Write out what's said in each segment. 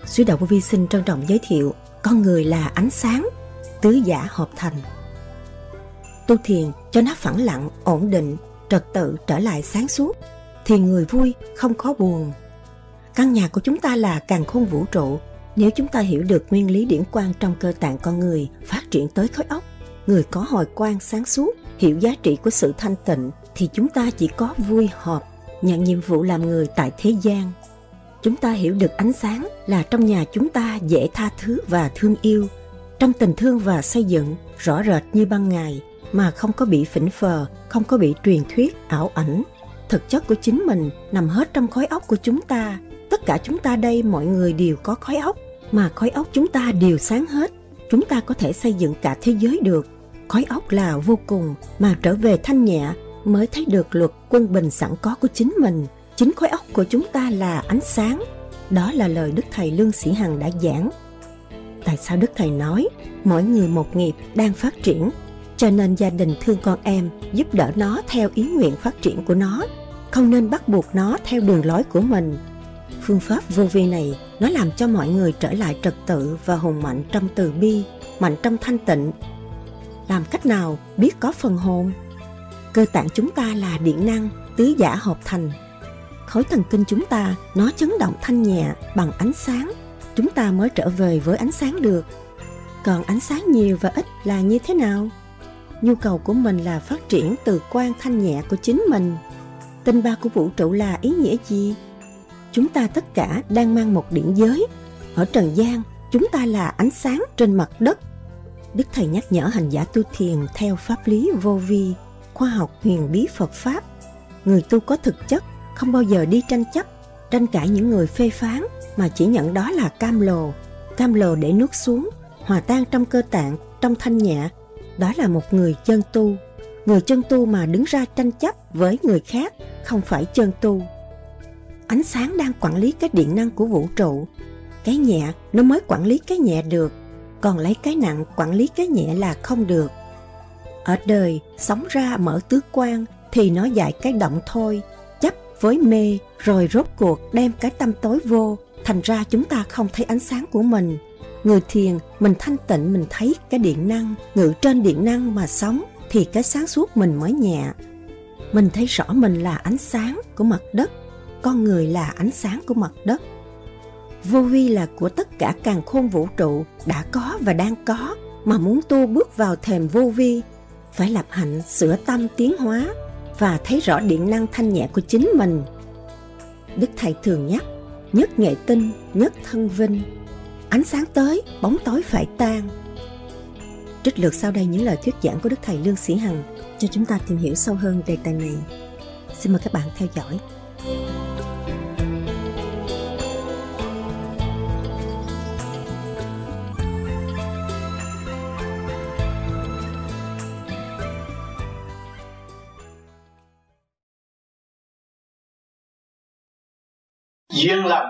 Sứ Đạo Vô Vi xin trân trọng giới thiệu con người là ánh sáng, tứ giả hợp thành. Tu thiền cho nó phẳng lặng, ổn định, trật tự trở lại sáng suốt, thì người vui, không có buồn. Căn nhà của chúng ta là càn khôn vũ trụ. Nếu chúng ta hiểu được nguyên lý điển quang trong cơ tạng con người phát triển tới khối óc, người có hồi quang sáng suốt, hiểu giá trị của sự thanh tịnh, thì chúng ta chỉ có vui hợp, nhận nhiệm vụ làm người tại thế gian. Chúng ta hiểu được ánh sáng là trong nhà chúng ta dễ tha thứ và thương yêu, trong tình thương và xây dựng rõ rệt như ban ngày, mà không có bị phỉnh phờ, không có bị truyền thuyết, ảo ảnh. Thực chất của chính mình nằm hết trong khối óc của chúng ta. Tất cả chúng ta đây, mọi người đều có khối óc, mà khối óc chúng ta đều sáng hết. Chúng ta có thể xây dựng cả thế giới được. Khối óc là vô cùng, mà trở về thanh nhẹ mới thấy được luật quân bình sẵn có của chính mình. Chính khối óc của chúng ta là ánh sáng. Đó là lời Đức Thầy Lương Sĩ Hằng đã giảng. Tại sao Đức Thầy nói mỗi người một nghiệp đang phát triển, cho nên gia đình thương con em, giúp đỡ nó theo ý nguyện phát triển của nó, không nên bắt buộc nó theo đường lối của mình. Phương pháp vô vi này, nó làm cho mọi người trở lại trật tự và hùng mạnh trong từ bi, mạnh trong thanh tịnh. Làm cách nào biết có phần hồn? Cơ tạng chúng ta là điện năng, tứ giả hợp thành. Khối thần kinh chúng ta, nó chấn động thanh nhẹ bằng ánh sáng. Chúng ta mới trở về với ánh sáng được. Còn ánh sáng nhiều và ít là như thế nào? Nhu cầu của mình là phát triển từ quang thanh nhẹ của chính mình. Tinh ba của vũ trụ là ý nghĩa gì? Chúng ta tất cả đang mang một điển giới. Ở trần gian, chúng ta là ánh sáng trên mặt đất. Đức Thầy nhắc nhở hành giả tu thiền theo pháp lý vô vi, khoa học huyền bí Phật Pháp. Người tu có thực chất, không bao giờ đi tranh chấp, tranh cãi những người phê phán, mà chỉ nhận đó là cam lồ để nuốt xuống, hòa tan trong cơ tạng, trong thanh nhẹ. Đó là một người chân tu. Người chân tu mà đứng ra tranh chấp với người khác không phải chân tu. Ánh sáng đang quản lý cái điện năng của vũ trụ. Cái nhẹ nó mới quản lý cái nhẹ được, còn lấy cái nặng quản lý cái nhẹ là không được. Ở đời, sống ra mở tứ quan thì nó dạy cái động thôi, chấp với mê, rồi rốt cuộc đem cái tâm tối vô, thành ra chúng ta không thấy ánh sáng của mình. Người thiền, mình thanh tịnh, mình thấy cái điện năng, ngự trên điện năng mà sống, thì cái sáng suốt mình mới nhẹ. Mình thấy rõ mình là ánh sáng của mặt đất, con người là ánh sáng của mặt đất. Vô vi là của tất cả càn khôn vũ trụ, đã có và đang có, mà muốn tu bước vào thềm vô vi, phải lập hạnh sửa tâm tiến hóa và thấy rõ điện năng thanh nhẹ của chính mình. Đức Thầy thường nhắc, nhất nghệ tinh, nhất thân vinh. Ánh sáng tới, bóng tối phải tan. Trích lược sau đây những lời thuyết giảng của Đức Thầy Lương Sĩ Hằng cho chúng ta tìm hiểu sâu hơn đề tài này. Xin mời các bạn theo dõi. Duyên lành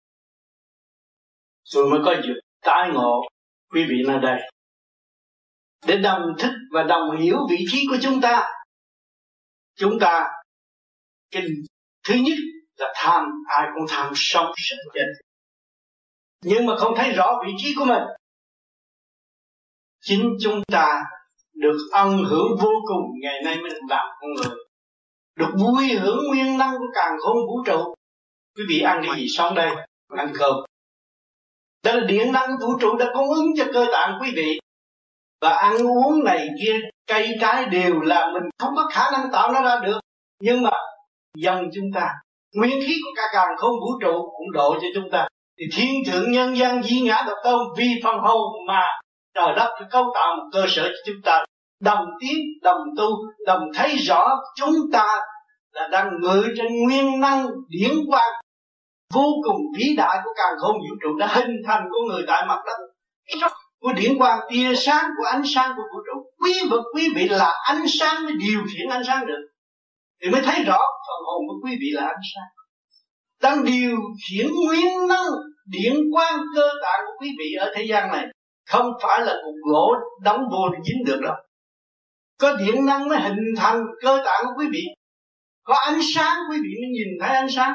rồi mới có dịp tái ngộ quý vị nơi đây để đồng thức và đồng hiểu vị trí của chúng ta. Chúng ta cái thứ nhất là tham, ai cũng tham sống sinh chết, nhưng mà không thấy rõ vị trí của mình. Chính chúng ta được ân hưởng vô cùng, ngày nay mới được làm con người, được vui hưởng nguyên năng của càn khôn vũ trụ. Quý vị ăn cái gì sống đây? Ăn cơm. Đó là điện năng vũ trụ đã cung ứng cho cơ tạng quý vị. Và ăn uống này kia, cây trái đều là mình không có khả năng tạo nó ra được. Nhưng mà dân chúng ta, nguyên khí của cả càn khôn vũ trụ cũng độ cho chúng ta. Thì thiên thượng nhân gian di ngã độc tôn vì phần hồn mà trời đất phải cấu tạo một cơ sở cho chúng ta đồng tiến, đồng tu, đồng thấy rõ chúng ta là đang ngự trên nguyên năng điển quang vô cùng vĩ đại của càn khôn vũ trụ đã hình thành của người tại mặt đất, của điển quang tia sáng của ánh sáng của vũ trụ. Quý vị là ánh sáng mới điều khiển ánh sáng được, thì mới thấy rõ phần hồn của quý vị là ánh sáng đang điều khiển nguyên năng điển quang cơ tạng của quý vị ở thế gian này. Không phải là cục gỗ đóng vô để dính được đâu. Có điện năng mới hình thành cơ tạng của quý vị. Có ánh sáng quý vị mới nhìn thấy ánh sáng.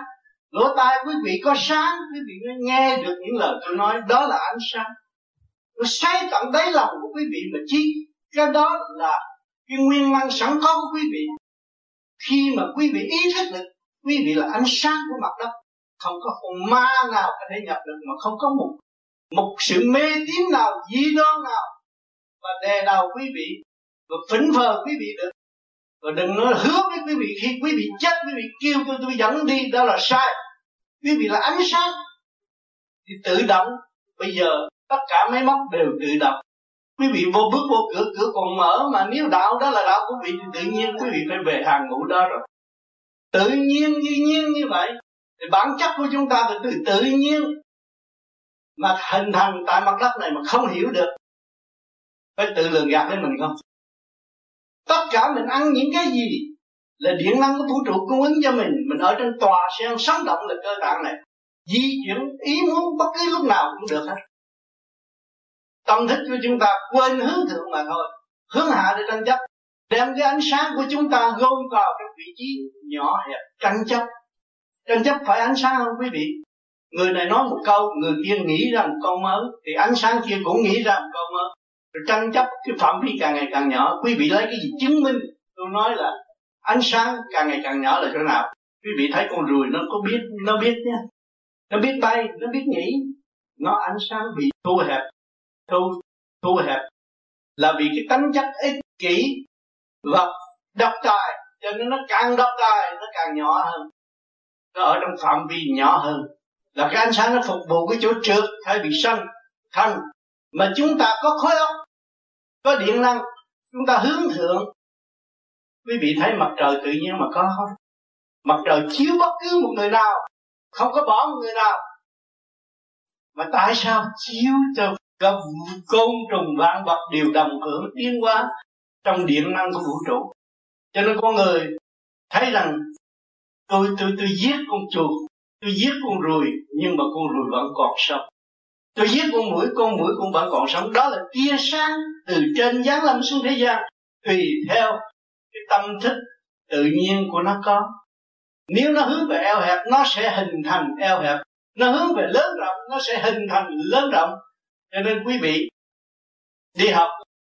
Lỗ tai quý vị có sáng, quý vị mới nghe được những lời tôi nói, đó là ánh sáng. Nó xoáy tận đáy lòng của quý vị mà chi. Cái đó là cái nguyên năng sẵn có của quý vị. Khi mà quý vị ý thức được quý vị là ánh sáng của mặt đất, không có hồn ma nào có thể nhập được, mà không có một sự mê tín nào, dị đoan nào mà đè đầu quý vị và phỉnh phờ quý vị được. Và đừng nói hứa với quý vị khi quý vị chết, quý vị kêu tôi dẫn đi, đó là sai. Quý vị là ánh sáng thì tự động. Bây giờ tất cả máy móc đều tự động. Quý vị bước vô cửa còn mở, mà nếu đạo đó là đạo của quý vị thì tự nhiên quý vị phải về hàng ngũ đó rồi. Tự nhiên như vậy thì bản chất của chúng ta là tự nhiên mà hình thành tại mặt đất này mà không hiểu được. Phải tự lường gạt với mình không? Tất cả mình ăn những cái gì là điện năng của vũ trụ cung ứng cho mình. Mình ở trên tòa sen sống động là cơ tạng này, di chuyển ý muốn bất cứ lúc nào cũng được hết. Tâm thức của chúng ta quên hướng thượng mà thôi, hướng hạ để tranh chấp, đem cái ánh sáng của chúng ta gom vào cái vị trí nhỏ hẹp tranh chấp. Tranh chấp phải ánh sáng không quý vị? Người này nói một câu, người kia nghĩ ra một câu mới, thì ánh sáng kia cũng nghĩ ra một câu mới. Rồi tranh chấp cái phạm vi càng ngày càng nhỏ. Quý vị lấy cái gì chứng minh tôi nói là ánh sáng càng ngày càng nhỏ là chỗ nào? Quý vị thấy con ruồi nó có biết, nó biết nha, nó biết bay, nó biết nhảy, nó ánh sáng bị thu hẹp, thu hẹp là vì cái tánh chất ích kỷ và độc tài, cho nên nó càng độc tài nó càng nhỏ hơn, nó ở trong phạm vi nhỏ hơn. Là cái ánh sáng nó phục vụ cái chỗ trượt thay vì sân thanh. Mà chúng ta có khối óc, có điện năng, chúng ta hướng thượng. Quý vị thấy mặt trời tự nhiên mà có không? Mặt trời chiếu bất cứ một người nào, không có bỏ một người nào. Mà tại sao chiếu cho các côn trùng vạn vật đều đồng hưởng tiến hóa trong điện năng của vũ trụ? Cho nên con người thấy rằng tôi giết con chuột, tôi giết con ruồi, nhưng mà con ruồi vẫn còn sống. Tôi giết con mũi cũng vẫn còn sống. Đó là tia sáng từ trên giáng lâm xuống thế gian, tùy theo cái tâm thức tự nhiên của nó có. Nếu nó hướng về eo hẹp, nó sẽ hình thành eo hẹp. Nó hướng về lớn rộng, nó sẽ hình thành lớn rộng. Cho nên quý vị đi học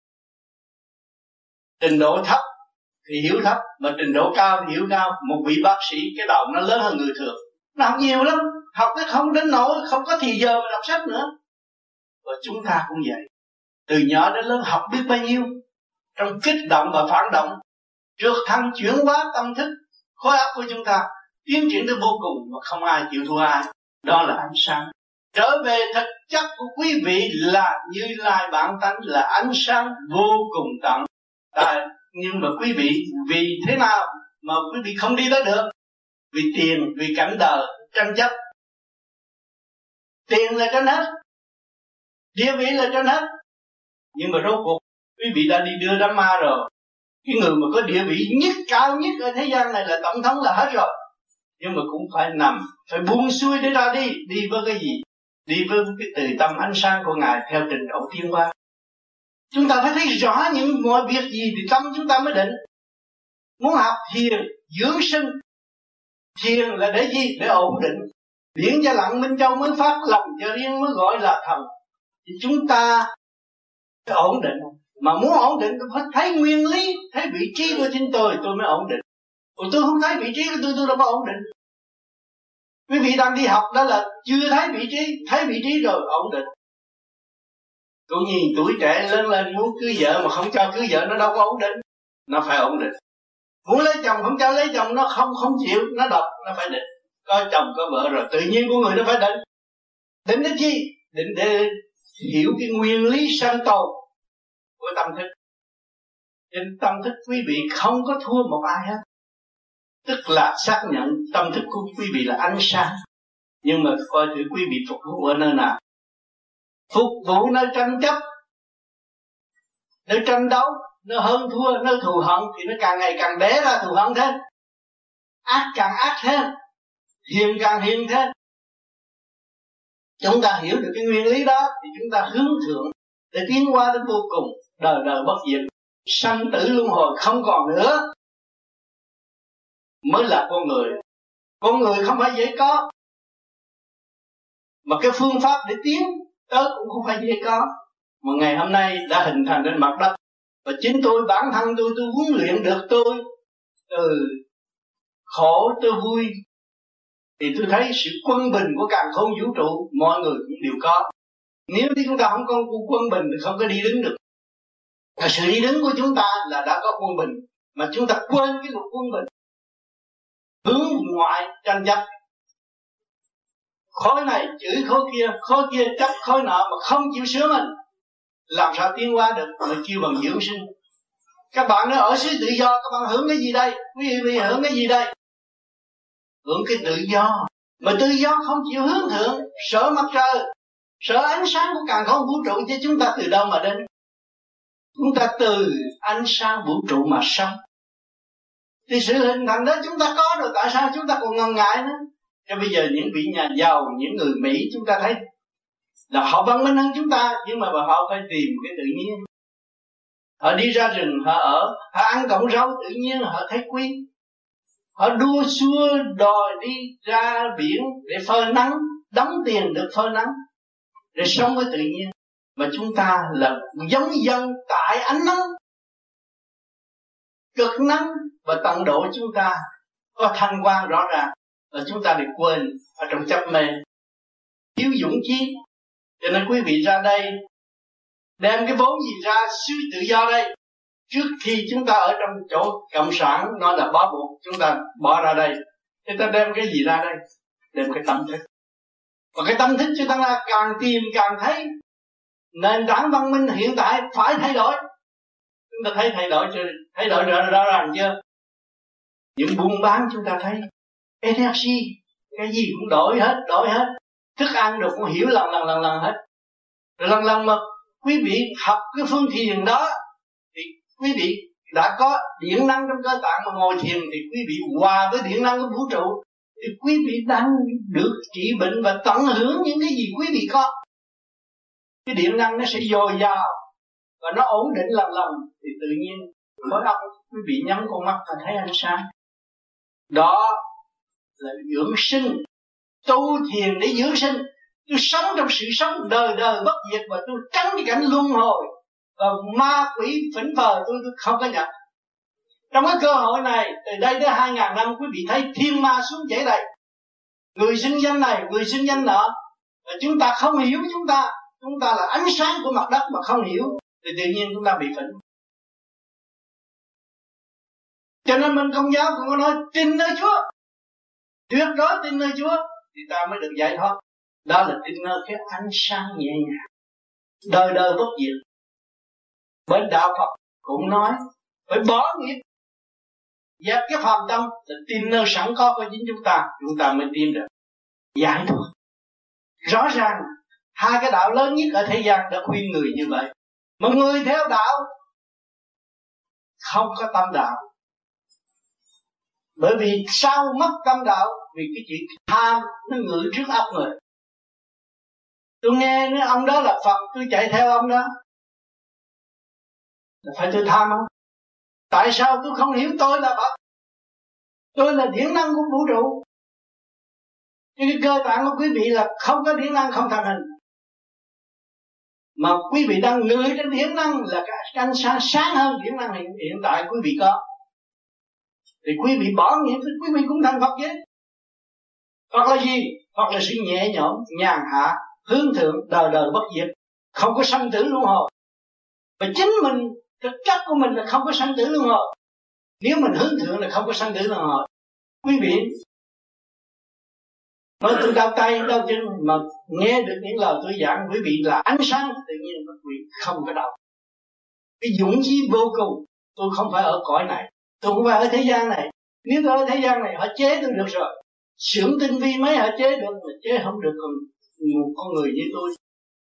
trình độ thấp thì hiểu thấp, mà trình độ cao thì hiểu cao. Một vị bác sĩ cái đầu nó lớn hơn người thường, nó học nhiều lắm, học tới không đến nỗi không có thì giờ mà đọc sách nữa. Và chúng ta cũng vậy, từ nhỏ đến lớn học biết bao nhiêu, trong kích động và phản động, trượt thăng chuyển hóa tâm thức, khối óc của chúng ta tiến triển tới vô cùng mà không ai chịu thua ai. Đó là ánh sáng. Trở về thực chất của quý vị là Như Lai bản tánh, là ánh sáng vô cùng tận. Nhưng mà quý vị vì thế nào mà quý vị không đi tới được? Vì tiền, vì cảnh đời, tranh chấp. Tiền là trên hết, địa vị là trên hết. Nhưng mà rốt cuộc quý vị đã đi đưa đám ma rồi. Cái người mà có địa vị nhất, cao nhất ở thế gian này là tổng thống là hết rồi. Nhưng mà cũng phải nằm, phải buông xuôi để ra đi. Đi với cái gì? Đi với cái từ tâm ánh sáng của Ngài theo trình độ tiến hóa. Chúng ta phải thấy rõ những mọi việc gì thì tâm chúng ta mới định. Muốn học thiền, dưỡng sinh. Thiền là để gì? Để ổn định. Điển cho lặng Minh Châu mới phát, lòng cho riêng mới gọi là thần. Thì chúng ta phải ổn định. Mà muốn ổn định tôi phải thấy nguyên lý, thấy vị trí của chính tôi mới ổn định. Còn tôi không thấy vị trí của tôi đâu có ổn định. Quý vị đang đi học đó là chưa thấy vị trí, thấy vị trí rồi ổn định. Cũng nhìn tuổi trẻ lớn lên muốn cưới vợ mà không cho cưới vợ, nó đâu có ổn định. Nó phải ổn định. Muốn lấy chồng không cho lấy chồng, nó không chịu, nó độc, nó phải định. Có chồng có vợ rồi tự nhiên của người nó phải định. Định cái gì? Định để hiểu cái nguyên lý sanh tồn của tâm thức. Trên tâm thức quý vị không có thua một ai hết. Tức là xác nhận tâm thức của quý vị là ánh sáng. Nhưng mà coi thử quý vị phục vụ ở nơi nào? Phục vụ nơi tranh chấp, nơi tranh đấu, nơi hơn thua, nơi thù hận thì nó càng ngày càng đẻ ra thù hận thêm. Ác càng ác thêm, hiền càng hiền thêm. Chúng ta hiểu được cái nguyên lý đó thì chúng ta hướng thượng để tiến qua đến vô cùng, đời đời bất diệt, sanh tử luân hồi không còn nữa, mới là con người. Con người không phải dễ có, mà cái phương pháp để tiến tới cũng không phải dễ có. Mà ngày hôm nay đã hình thành trên mặt đất, và chính tôi, bản thân tôi huấn luyện được tôi từ khổ tới vui, thì tôi thấy sự quân bình của càn khôn vũ trụ mọi người cũng đều có. Nếu như chúng ta không có quân bình thì không có đi đứng được. Và sự đi đứng của chúng ta là đã có quân bình, mà chúng ta quên cái luật quân bình, hướng ngoại tranh chấp, khối này chửi khối kia chấp khối nọ mà không chịu sửa mình, làm sao tiến hóa được? Mới kêu bằng dưỡng sinh. Các bạn nói ở xứ tự do, các bạn hưởng cái gì đây? Quý vị hưởng cái gì đây? Hưởng cái tự do. Mà tự do không chịu hướng thượng, sợ mặt trời, sợ ánh sáng của càn khôn vũ trụ, chứ chúng ta từ đâu mà đến? Chúng ta từ ánh sáng vũ trụ mà sống. Thì sự hình thành đó chúng ta có rồi, tại sao chúng ta còn ngần ngại nữa? Cho bây giờ những vị nhà giàu, những người Mỹ chúng ta thấy là họ văn minh hơn chúng ta, nhưng mà họ phải tìm cái tự nhiên. Họ đi ra rừng, họ ăn cọng rau tự nhiên, họ thấy quý. Họ đua xua đòi đi ra biển để phơi nắng, đóng tiền được phơi nắng, để sống với tự nhiên. Mà chúng ta là giống dân tại ánh nắng, cực nắng, và tận độ chúng ta có thanh quan rõ ràng, và chúng ta bị quên ở trong chấp mê, thiếu dũng chí. Cho nên quý vị ra đây đem cái vốn gì ra xứ tự do đây. Trước khi chúng ta ở trong chỗ cộng sản nói là bó buộc, chúng ta bỏ ra đây, chúng ta đem cái gì ra đây? Đem cái tâm thức. Và cái tâm thức chúng ta càng tìm càng thấy nền tảng văn minh hiện tại phải thay đổi. Chúng ta thấy thay đổi chưa? Thay đổi rõ ràng chưa? Những buôn bán chúng ta thấy energy, cái gì cũng đổi hết. Thức ăn được cũng hiểu lần hết. Rồi lần mà quý vị học cái phương thiền đó, thì quý vị đã có điện năng trong cơ tạng, mà ngồi thiền thì quý vị hòa với điện năng của vũ trụ, thì quý vị đang được trị bệnh và tận hưởng những cái gì quý vị có. Cái điện năng nó sẽ dồi dào và nó ổn định lần thì tự nhiên mỗi lần quý vị nhắm con mắt và thấy ánh sáng. Đó là dưỡng sinh. Tu thiền để dưỡng sinh. Tôi sống trong sự sống đời đời bất diệt, và tôi tránh cái cảnh luân hồi và ma quỷ phỉnh phờ tôi không có nhận. Trong cái cơ hội này, từ đây tới 2000 năm, quý vị thấy thiên ma xuống chảy đầy, người xưng danh này, người xưng danh nọ, và chúng ta không hiểu. Chúng ta là ánh sáng của mặt đất mà không hiểu, thì tự nhiên chúng ta bị phỉnh. Cho nên mình Công giáo cũng có nói tin nơi Chúa, tuyệt đối tin nơi Chúa, thì ta mới được giải thoát. Đó là tin nơi cái ánh sáng nhẹ nhàng, đời đời bất diệt. Bên đạo Phật cũng nói phải bỏ nghiệp, dẹp cái phàm tâm, là tin nơi sẵn có của chính chúng ta mới tin được giải thoát. Rõ ràng hai cái đạo lớn nhất ở thế gian đã khuyên người như vậy. Mà người theo đạo không có tâm đạo. Bởi vì sao mất tâm đạo? Vì cái chuyện tham nó ngự trước óc người. Tôi nghe nói ông đó là Phật, tôi chạy theo ông đó, là phải tôi tham không? Tại sao tôi không hiểu tôi là Phật? Tôi là điển năng của vũ trụ. Cái cơ bản của quý vị là không có điển năng, không thành hình. Mà quý vị đang ngự trên điển năng là cái ánh sáng hơn điển năng hiện tại quý vị có. Thì quý vị bỏ nghiệp thì quý vị cũng thành Phật chứ. Phật là gì? Phật là sự nhẹ nhõm, nhàn hạ, hướng thượng, đời đời bất diệt, không có sanh tử luân hồi. Và chính mình, thực chất của mình là không có sanh tử luân hồi. Nếu mình hướng thượng là không có sanh tử luân hồi. Quý vị nói tôi đau tay, đau chân, mà nghe được những lời tôi giảng, quý vị là ánh sáng, tự nhiên quý vị không có đau. Cái dũng chí vô cùng. Tôi không phải ở cõi này, tôi không phải ở thế gian này. Nếu tôi ở thế gian này, họ chế tôi được rồi. Xưởng tinh vi mấy họ chế được, mà chế không được còn một con người như tôi.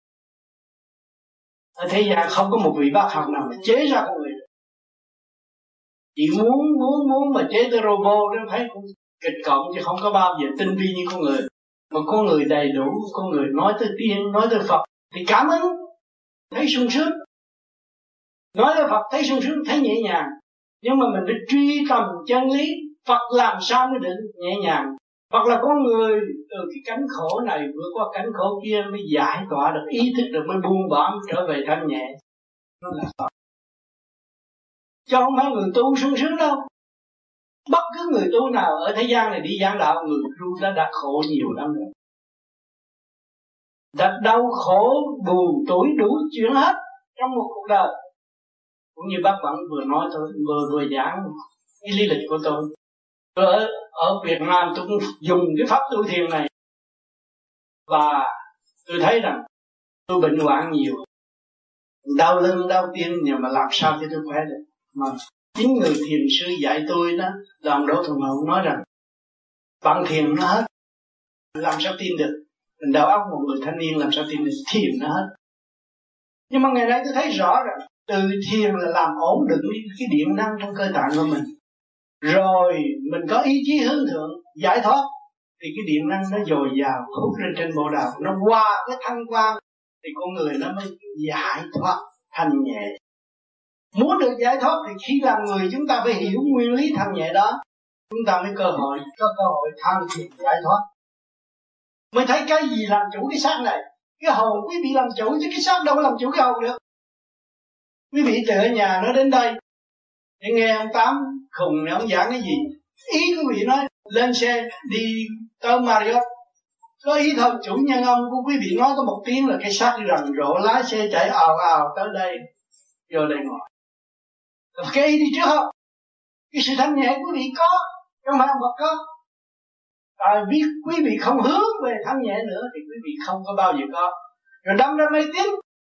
Ở thế gian không có một vị bác học nào mà chế ra con người. Chỉ muốn mà chế tới robot nó thấy cũng kịch cộng, chứ không có bao giờ tinh vi như con người. Mà con người đầy đủ, con người nói tới tiên, nói tới Phật thì cảm ứng, thấy sung sướng. Nói tới Phật thấy sung sướng, thấy nhẹ nhàng. Nhưng mà mình phải truy tầm chân lý, Phật làm sao mới được nhẹ nhàng. Hoặc là có người từ cái cánh khổ này vượt qua cánh khổ kia mới giải tỏa được, ý thức được, mới buông bỏ, trở về thanh nhẹ. Nó là Phật. Chứ không phải người tu sung sướng đâu. Bất cứ người tu nào ở thế gian này đi giảng đạo, người tu đã khổ nhiều lắm rồi. Đã đau khổ, buồn, tuổi đủ chuyện hết trong một cuộc đời. Cũng như bác Vẫn vừa nói tôi, vừa giảng cái lý lịch của tôi. Ở Việt Nam tôi cũng dùng cái pháp tu thiền này. Và tôi thấy rằng tôi bệnh hoạn nhiều, đau lưng, đau tim, nhưng mà làm sao cho tôi khỏe được. Mà chính người thiền sư dạy tôi đó là ông Đỗ Thuần Hậu nói rằng bạn thiền nó hết, làm sao tin được. Mình đầu óc một người thanh niên làm sao tin được, thiền nó hết. Nhưng mà ngày nay tôi thấy rõ rằng từ thiền là làm ổn định cái điện năng trong cơ tạng của mình. Rồi mình có ý chí hướng thượng, giải thoát, thì cái điện năng nó dồi dào hút lên trên bộ đạo, nó qua cái thanh quan thì con người nó mới giải thoát thanh nhẹ. Muốn được giải thoát thì khi làm người chúng ta phải hiểu nguyên lý thanh nhẹ đó, chúng ta mới có cơ hội tham thiền giải thoát. Mới thấy cái gì làm chủ cái xác này. Cái hồn quý vị làm chủ chứ cái xác đâu có làm chủ cái hồn được. Quý vị từ ở nhà nó đến đây để nghe ông Tám khùng này ông giảng cái gì. Ý quý vị nói lên xe đi tới Marriott, có ý thôi, chủ nhân ông của quý vị nói có một tiếng là cái xác rầm rộ lái xe chạy ào ào tới đây, vô đây ngồi. Cái ý đi trước không? Cái sự thanh nhẹ quý vị có, trong hàng Phật có. Biết quý vị không hướng về thanh nhẹ nữa thì quý vị không có bao giờ có. Rồi đâm ra mê tín.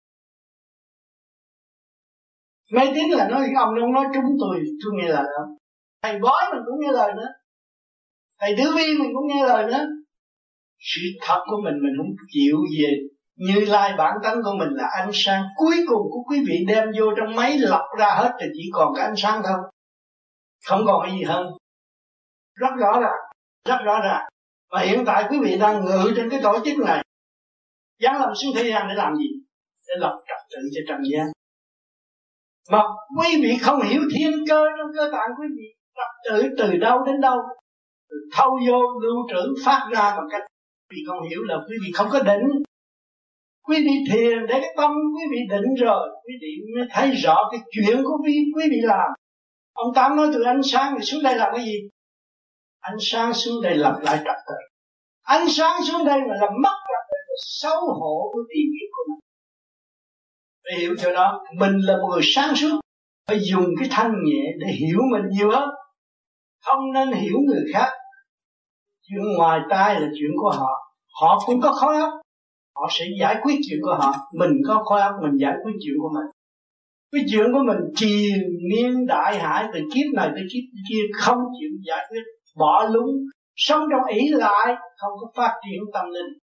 Mê tín là nói ông không nói trúng tôi nghe lời đâu. Thầy bói mình cũng nghe lời nữa, thầy Tử Vi mình cũng nghe lời nữa. Sự thật của mình không chịu về. Như Lai bản tánh của mình là ánh sáng cuối cùng của quý vị đem vô trong máy lọc ra hết thì chỉ còn cái ánh sáng thôi, không còn cái gì hơn. Rất rõ ràng. Và hiện tại quý vị đang ngự trên cái tổ chức này, dám làm xuống thế gian để làm gì? Để lập trật tự cho trần gian. Mà quý vị không hiểu thiên cơ trong cơ tạng quý vị, trật tự từ đâu đến đâu, từ thâu vô lưu trữ phát ra bằng cách quý vị không hiểu là quý vị không có định. Quý vị thiền để cái tâm quý vị định rồi, quý vị mới thấy rõ cái chuyện của quý vị làm. Ông Tám nói từ ánh sáng thì xuống đây làm cái gì? Ánh sáng xuống đây lập lại trật tự. Ánh sáng xuống đây mà làm mất trật tự là xấu hổ của tiền kiếp của mình. Phải hiểu chỗ đó, mình là một người sáng suốt, phải dùng cái thanh nhẹ để hiểu mình nhiều hơn. Không nên hiểu người khác. Chuyện ngoài tai là chuyện của họ. Họ cũng có khối óc, họ sẽ giải quyết chuyện của họ. Mình có khối óc, mình giải quyết chuyện của mình. Cái chuyện của mình triền miên đại hải từ kiếp này tới kiếp kia không chịu giải quyết, bỏ lúng, sống trong ỷ lại, không có phát triển tâm linh.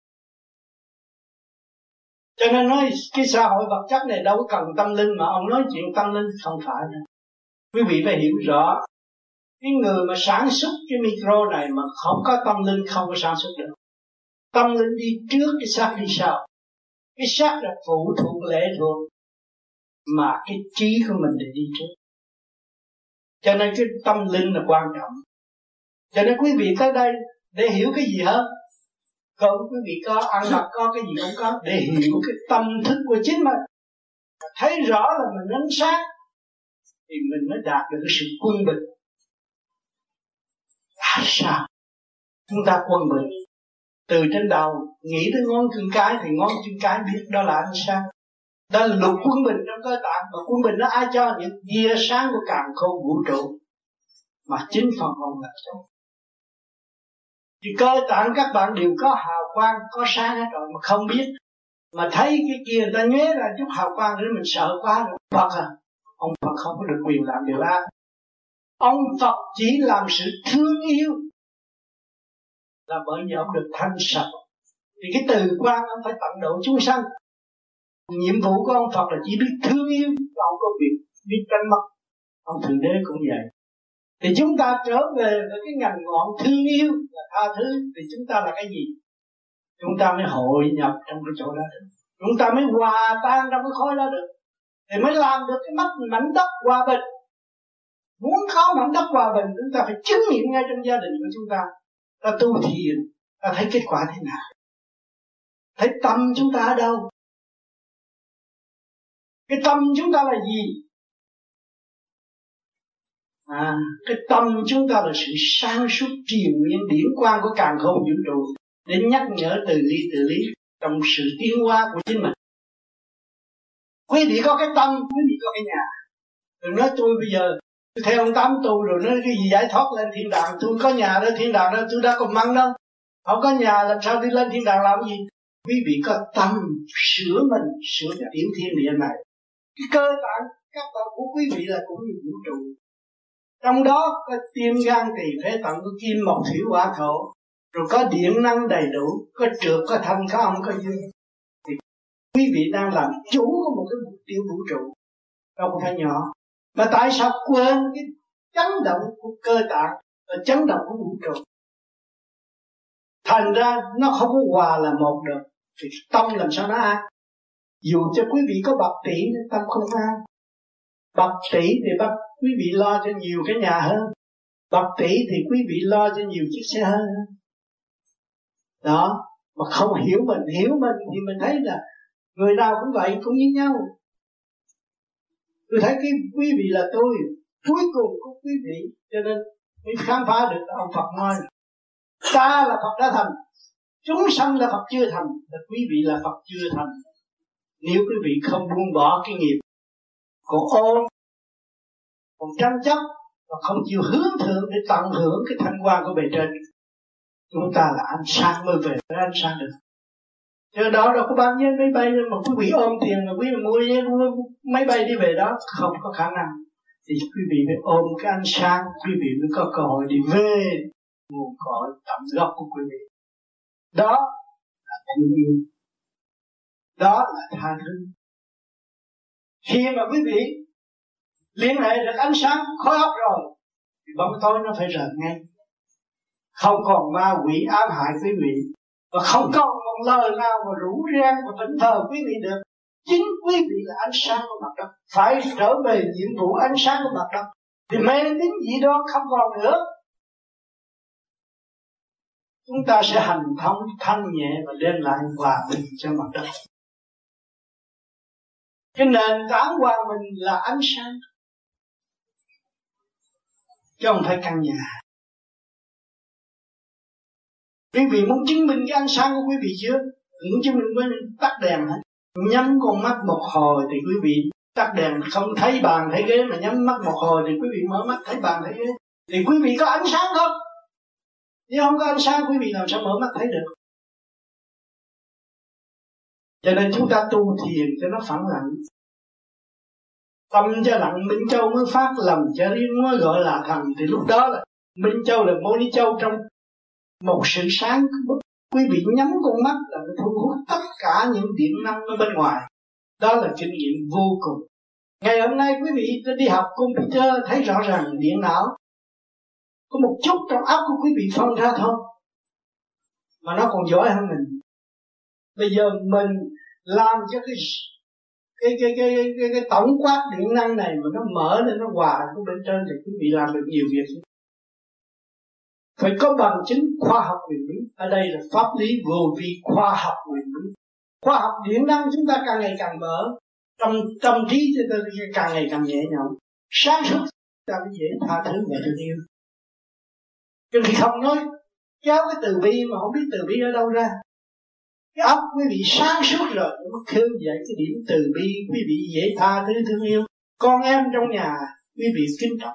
Cho nên nói cái xã hội vật chất này đâu có cần tâm linh, mà ông nói chuyện tâm linh không phải nữa. Quý vị phải hiểu rõ, cái người mà sản xuất cái micro này mà không có tâm linh không có sản xuất được. Tâm linh đi trước, cái xác đi sau. Cái xác là phụ thuộc lệ thuộc, mà cái trí của mình để đi trước. Cho nên cái tâm linh là quan trọng. Cho nên quý vị tới đây để hiểu cái gì hết. Cơm quý vị có, ăn mặc có, cái gì cũng có, để hiểu cái tâm thức của chính mình. Thấy rõ là mình ánh sáng thì mình mới đạt được cái sự quân bình. Tại sao chúng ta quân bình? Từ trên đầu nghĩ tới ngón chân cái thì ngón chân cái biết đó là ánh sáng. Đó là luật quân bình trong cơ tạng. Mà quân bình đó ai cho? Những tia sáng của càn khôn vũ trụ mà chính phần hồn là sống. Thì cơ tạng các bạn đều có hào quang, có sáng hết rồi mà không biết. Mà thấy cái kia người ta nhuế ra chút hào quang để mình sợ quá rồi. Phật à, ông Phật không có được quyền làm điều ác. Ông Phật chỉ làm sự thương yêu, là bởi vì ông được thanh sạch. Thì cái từ quan ông phải tận độ chúng sanh. Nhiệm vụ của ông Phật là chỉ biết thương yêu, ông có việc biết tránh mất. Ông Thượng Đế cũng vậy. Thì chúng ta trở về với cái ngành ngọn thương yêu là tha thứ, thì chúng ta là cái gì? Chúng ta mới hội nhập trong cái chỗ đó được. Chúng ta mới hòa tan trong cái khối đó được. Thì mới làm được cái mảnh đất hòa bình. Muốn có mảnh đất hòa bình, chúng ta phải chứng nghiệm ngay trong gia đình của chúng ta. Ta tu thiền, ta thấy kết quả thế nào? Thấy tâm chúng ta ở đâu? Cái tâm chúng ta là gì? Cái tâm chúng ta là sự sáng suốt triền miên điển quang của càn khôn vũ trụ, để nhắc nhở từ lý trong sự tiến hóa của chính mình. Quý vị có cái tâm, quý vị có cái nhà. Đừng nói tôi bây giờ tôi theo ông Tám tu rồi nói cái gì giải thoát lên thiên đàng. Tôi có nhà đó, thiên đàng đó tôi đã còn măng đâu. Không có nhà làm sao đi lên thiên đàng làm gì? Quý vị có tâm sửa mình, sửa tiểu thiên địa này. Cái cơ tạng các bạn của quý vị là cũng như vũ trụ. Trong đó có tim gan tỳ phế thận, có kim mộc thủy hỏa thổ, rồi có điện năng đầy đủ, có trượt, có thanh, có âm, có dương. Thì quý vị đang làm chủ của một cái mục tiêu vũ trụ, đâu có phải nhỏ. Mà tại sao quên cái chấn động của cơ tạng và chấn động của vũ trụ? Thành ra nó không có hòa là một được. Thì tâm làm sao nó an? Dù cho quý vị có bạc tỷ, tâm không an. Bạc tỷ thì bác quý vị lo cho nhiều cái nhà hơn, bạc tỷ thì quý vị lo cho nhiều chiếc xe hơn. Đó, mà không hiểu mình thì mình thấy là người nào cũng vậy, cũng như nhau. Tôi thấy cái quý vị là tôi, cuối cùng của quý vị, cho nên mới khám phá được ông Phật nói ta là Phật đã thành, chúng sanh là Phật chưa thành, là quý vị là Phật chưa thành. Nếu quý vị không buông bỏ cái nghiệp, còn ôm, còn tranh chấp và không chịu hướng thượng để tận hưởng cái thanh quan của bề trên, chúng ta là ánh sáng mới về với ánh sáng được. Cho đó đâu có bao nhiêu máy bay mà quý vị ôm tiền mà quý vị mua máy bay đi về đó, không có khả năng. Thì quý vị phải ôm cái ánh sáng, quý vị mới có cơ hội đi về nguồn cội tận gốc của quý vị. Đó là thương yêu, đó là tha thứ. Khi mà quý vị liên hệ được ánh sáng khối óc rồi thì bóng tối nó phải rời ngay, không còn ma quỷ ám hại quý vị, và không còn một lời nào mà rủ reng và phỉnh thờ quý vị được. Chính quý vị là ánh sáng của mặt đất, phải trở về nhiệm vụ ánh sáng của mặt đất thì mê tín gì đó không còn nữa. Chúng ta sẽ hành thông thanh nhẹ và đem lại hòa bình cho mặt đất. Cái nền tảng hòa bình là ánh sáng, chứ không phải căn nhà. Quý vị muốn chứng minh cái ánh sáng của quý vị chưa? Muốn chứng minh với tắt đèn hết. Nhắm con mắt một hồi thì quý vị tắt đèn không thấy bàn thấy ghế, mà nhắm mắt một hồi thì quý vị mở mắt thấy bàn thấy ghế. Thì quý vị có ánh sáng không? Nếu không có ánh sáng quý vị làm sao mở mắt thấy được? Cho nên chúng ta tu thiền cho nó phẳng lặng. Tâm cho lặng Minh Châu mới phát, lầm cho riêng mới gọi là thần. Thì lúc đó là Minh Châu là Mô Ni Châu trong một sự sáng. Quý vị nhắm con mắt là nó thu hút tất cả những điện năng ở bên ngoài. Đó là kinh nghiệm vô cùng. Ngày hôm nay quý vị đi học computer thấy rõ ràng điện não có một chút trong óc của quý vị phân ra thôi, mà nó còn giỏi hơn mình. Bây giờ mình làm cho cái tổng quát điện năng này mà nó mở lên, nó hòa của bên trên thì quý vị làm được nhiều việc. Phải có bằng chứng khoa học huyền bí. Ở đây là pháp lý vô vi khoa học huyền bí. Khoa học điện năng chúng ta càng ngày càng mở, trong tâm trí chúng ta càng ngày càng nhẹ nhõm, sáng suốt, ta mới dễ tha thứ và thương yêu. Chứ thì không nói kéo cái từ bi mà không biết từ bi ở đâu ra. Cái óc quý vị sáng suốt rồi, nó khơi dậy cái điểm từ bi, quý vị dễ tha thứ thương yêu. Con em trong nhà quý vị kính trọng.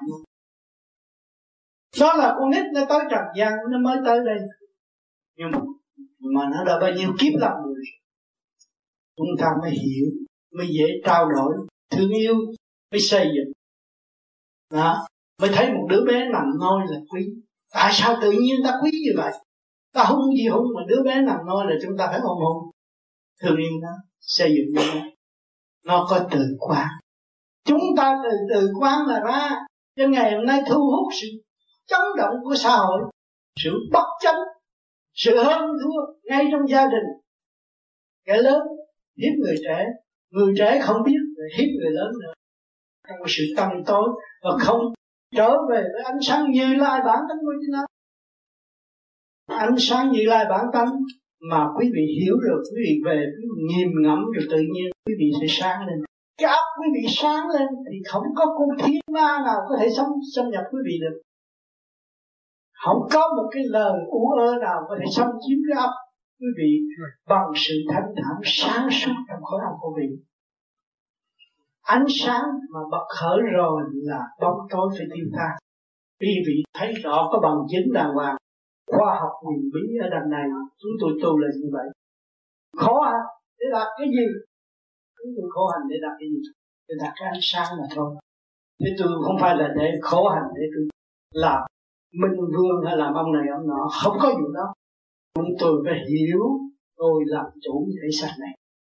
Đó là con nít nó tới trần gian nó mới tới đây, nhưng mà nó đã bao nhiêu kiếp làm người, chúng ta mới hiểu, mới dễ trao đổi thương yêu, mới xây dựng. Đó, mới thấy một đứa bé nằm nôi là quý. Tại sao tự nhiên ta quý như vậy? Ta hung gì hung, mà đứa bé nằm nôi là chúng ta phải ôm hôn, thương yêu nó, xây dựng nó. Nó có từ quán. Chúng ta từ quán là ra. Cho ngày hôm nay thu hút sự chấn động của xã hội, sự bất chánh, sự hơn thua ngay trong gia đình. Kẻ lớn hiếp người trẻ không biết hiếp người lớn nữa. Trong sự tâm tối và không trở về với ánh sáng Như Lai bản tánh của chúng ta. Ánh sáng Như Lai bản tánh mà quý vị hiểu được, quý vị về quý vị nghiền ngẫm rồi tự nhiên quý vị sẽ sáng lên. Cái óc quý vị sáng lên thì không có con thiên ma nào có thể xâm nhập quý vị được. Không có một cái lời u ơ nào có thể xâm chiếm cái óc quý vị bằng sự thanh thản sáng suốt trong khối óc của quý vị. Ánh sáng mà bật khởi rồi là bóng tối phải tiêu tan. Quý vị thấy rõ có bằng chứng đàng hoàng. Khoa học huyền bí ở đằng này chúng tôi tu là như vậy. Khó hả? Để đạt cái gì? Chúng tôi khổ hành để đạt cái gì? Để đạt cái ánh sáng mà thôi. Thế tôi không phải là để khổ hành để tôi làm minh vương hay làm ông này ông nọ, không có vụ đó. Chúng tôi phải hiểu tôi làm chủ thể xác này.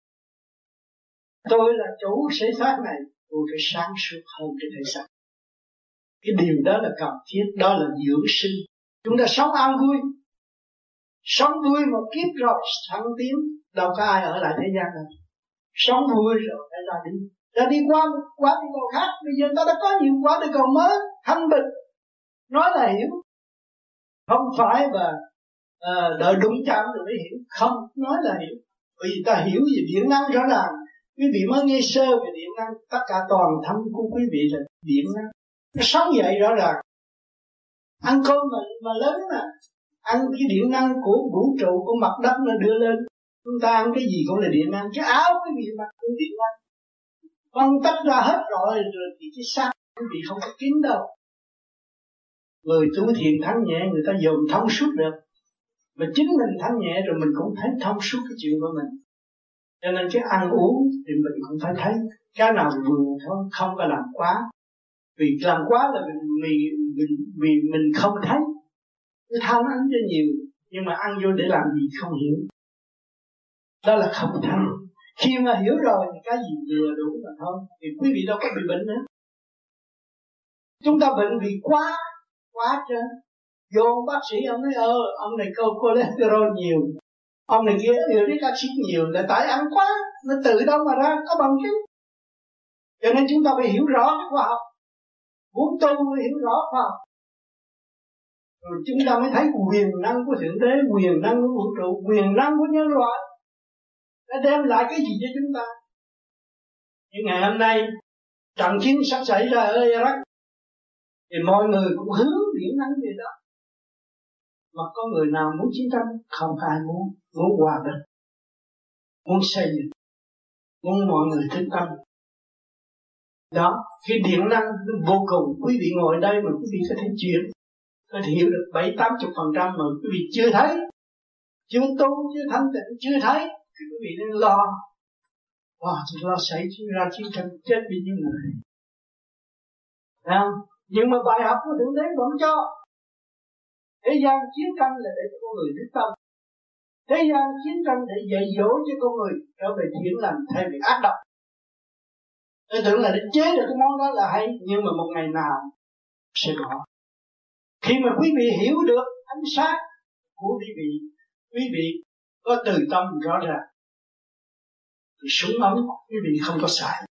Tôi là chủ thể xác này, tôi phải sáng suốt hơn cái thể xác. Cái điều đó là cần thiết, đó là dưỡng sinh. Chúng ta sống an vui, sống vui một kiếp rồi thăng tiến, đâu có ai ở lại thế gian đâu. Sống vui rồi phải ra đi qua địa cầu khác. Bây giờ ta đã có nhiều quá địa cầu mới thanh bình, nói là hiểu, không phải mà đợi đụng chạm rồi mới hiểu, không nói là hiểu. Bởi vì ta hiểu về điện năng rõ ràng. Quý vị mới nghe sơ về điện năng, tất cả toàn thân của quý vị là điện năng, nó sống dậy rõ ràng. Ăn cơm mà lớn mà ăn cái điện năng của vũ trụ, của mặt đất nó đưa lên. Chúng ta ăn cái gì cũng là điện năng. Cái áo quý vị mặc cũng điện năng. Phân tách ra hết rồi thì cái xác quý vị không có kín đâu. Người tu thiền thanh nhẹ người ta dồn thông suốt được. Mà chính mình thanh nhẹ rồi mình cũng thấy thông suốt cái chuyện của mình. Cho nên cái ăn uống thì mình cũng phải thấy cái nào vừa thôi, không có làm quá. Vì làm quá là vì mình không thấy. Cứ tham ăn cho nhiều, nhưng mà ăn vô để làm gì không hiểu. Đó là không thấy. Khi mà hiểu rồi thì cái gì vừa đủ mà thôi. Thì quý vị đâu có bị bệnh nữa. Chúng ta bệnh vì quá trên. Vô bác sĩ ông nói ông này cholesterol nhiều, ông này kia uric acid nhiều, là tại ăn quá. Nó tự đâu mà ra, có bằng chứng. Cho nên chúng ta phải hiểu rõ cái khoa học. Muốn tu phải hiểu rõ khoa học. Rồi chúng ta mới thấy quyền năng của Thượng Đế, quyền năng của vũ trụ, quyền năng của nhân loại đã đem lại cái gì cho chúng ta. Như ngày hôm nay trận chiến sắp xảy ra ở Iraq thì mọi người cũng hướng điện năng về đó. Mà có người nào muốn chiến tranh? Không ai muốn hòa bình, muốn xây dựng, muốn mọi người thức tâm. Đó, cái điện năng vô cùng. Quý vị ngồi đây mà quý vị có thể chuyển, có thể hiểu được 70-80% mà quý vị chưa thấy, chưa tu, chưa thanh tịnh, chưa thấy thì quý vị nên lo. Lo xảy ra chiến tranh chết bao nhiêu người. Nhưng mà bài học của Thượng Đế vẫn cho. Thế gian chiến tranh là để cho con người thức tâm. Thế gian chiến tranh để dạy dỗ cho con người trở về thiện lành thay vì ác độc. Tôi tưởng là để chế được cái món đó là hay, nhưng mà một ngày nào sẽ bỏ. Khi mà quý vị hiểu được ánh sáng của quý vị có từ tâm rõ ràng, thì súng ống quý vị không có xài.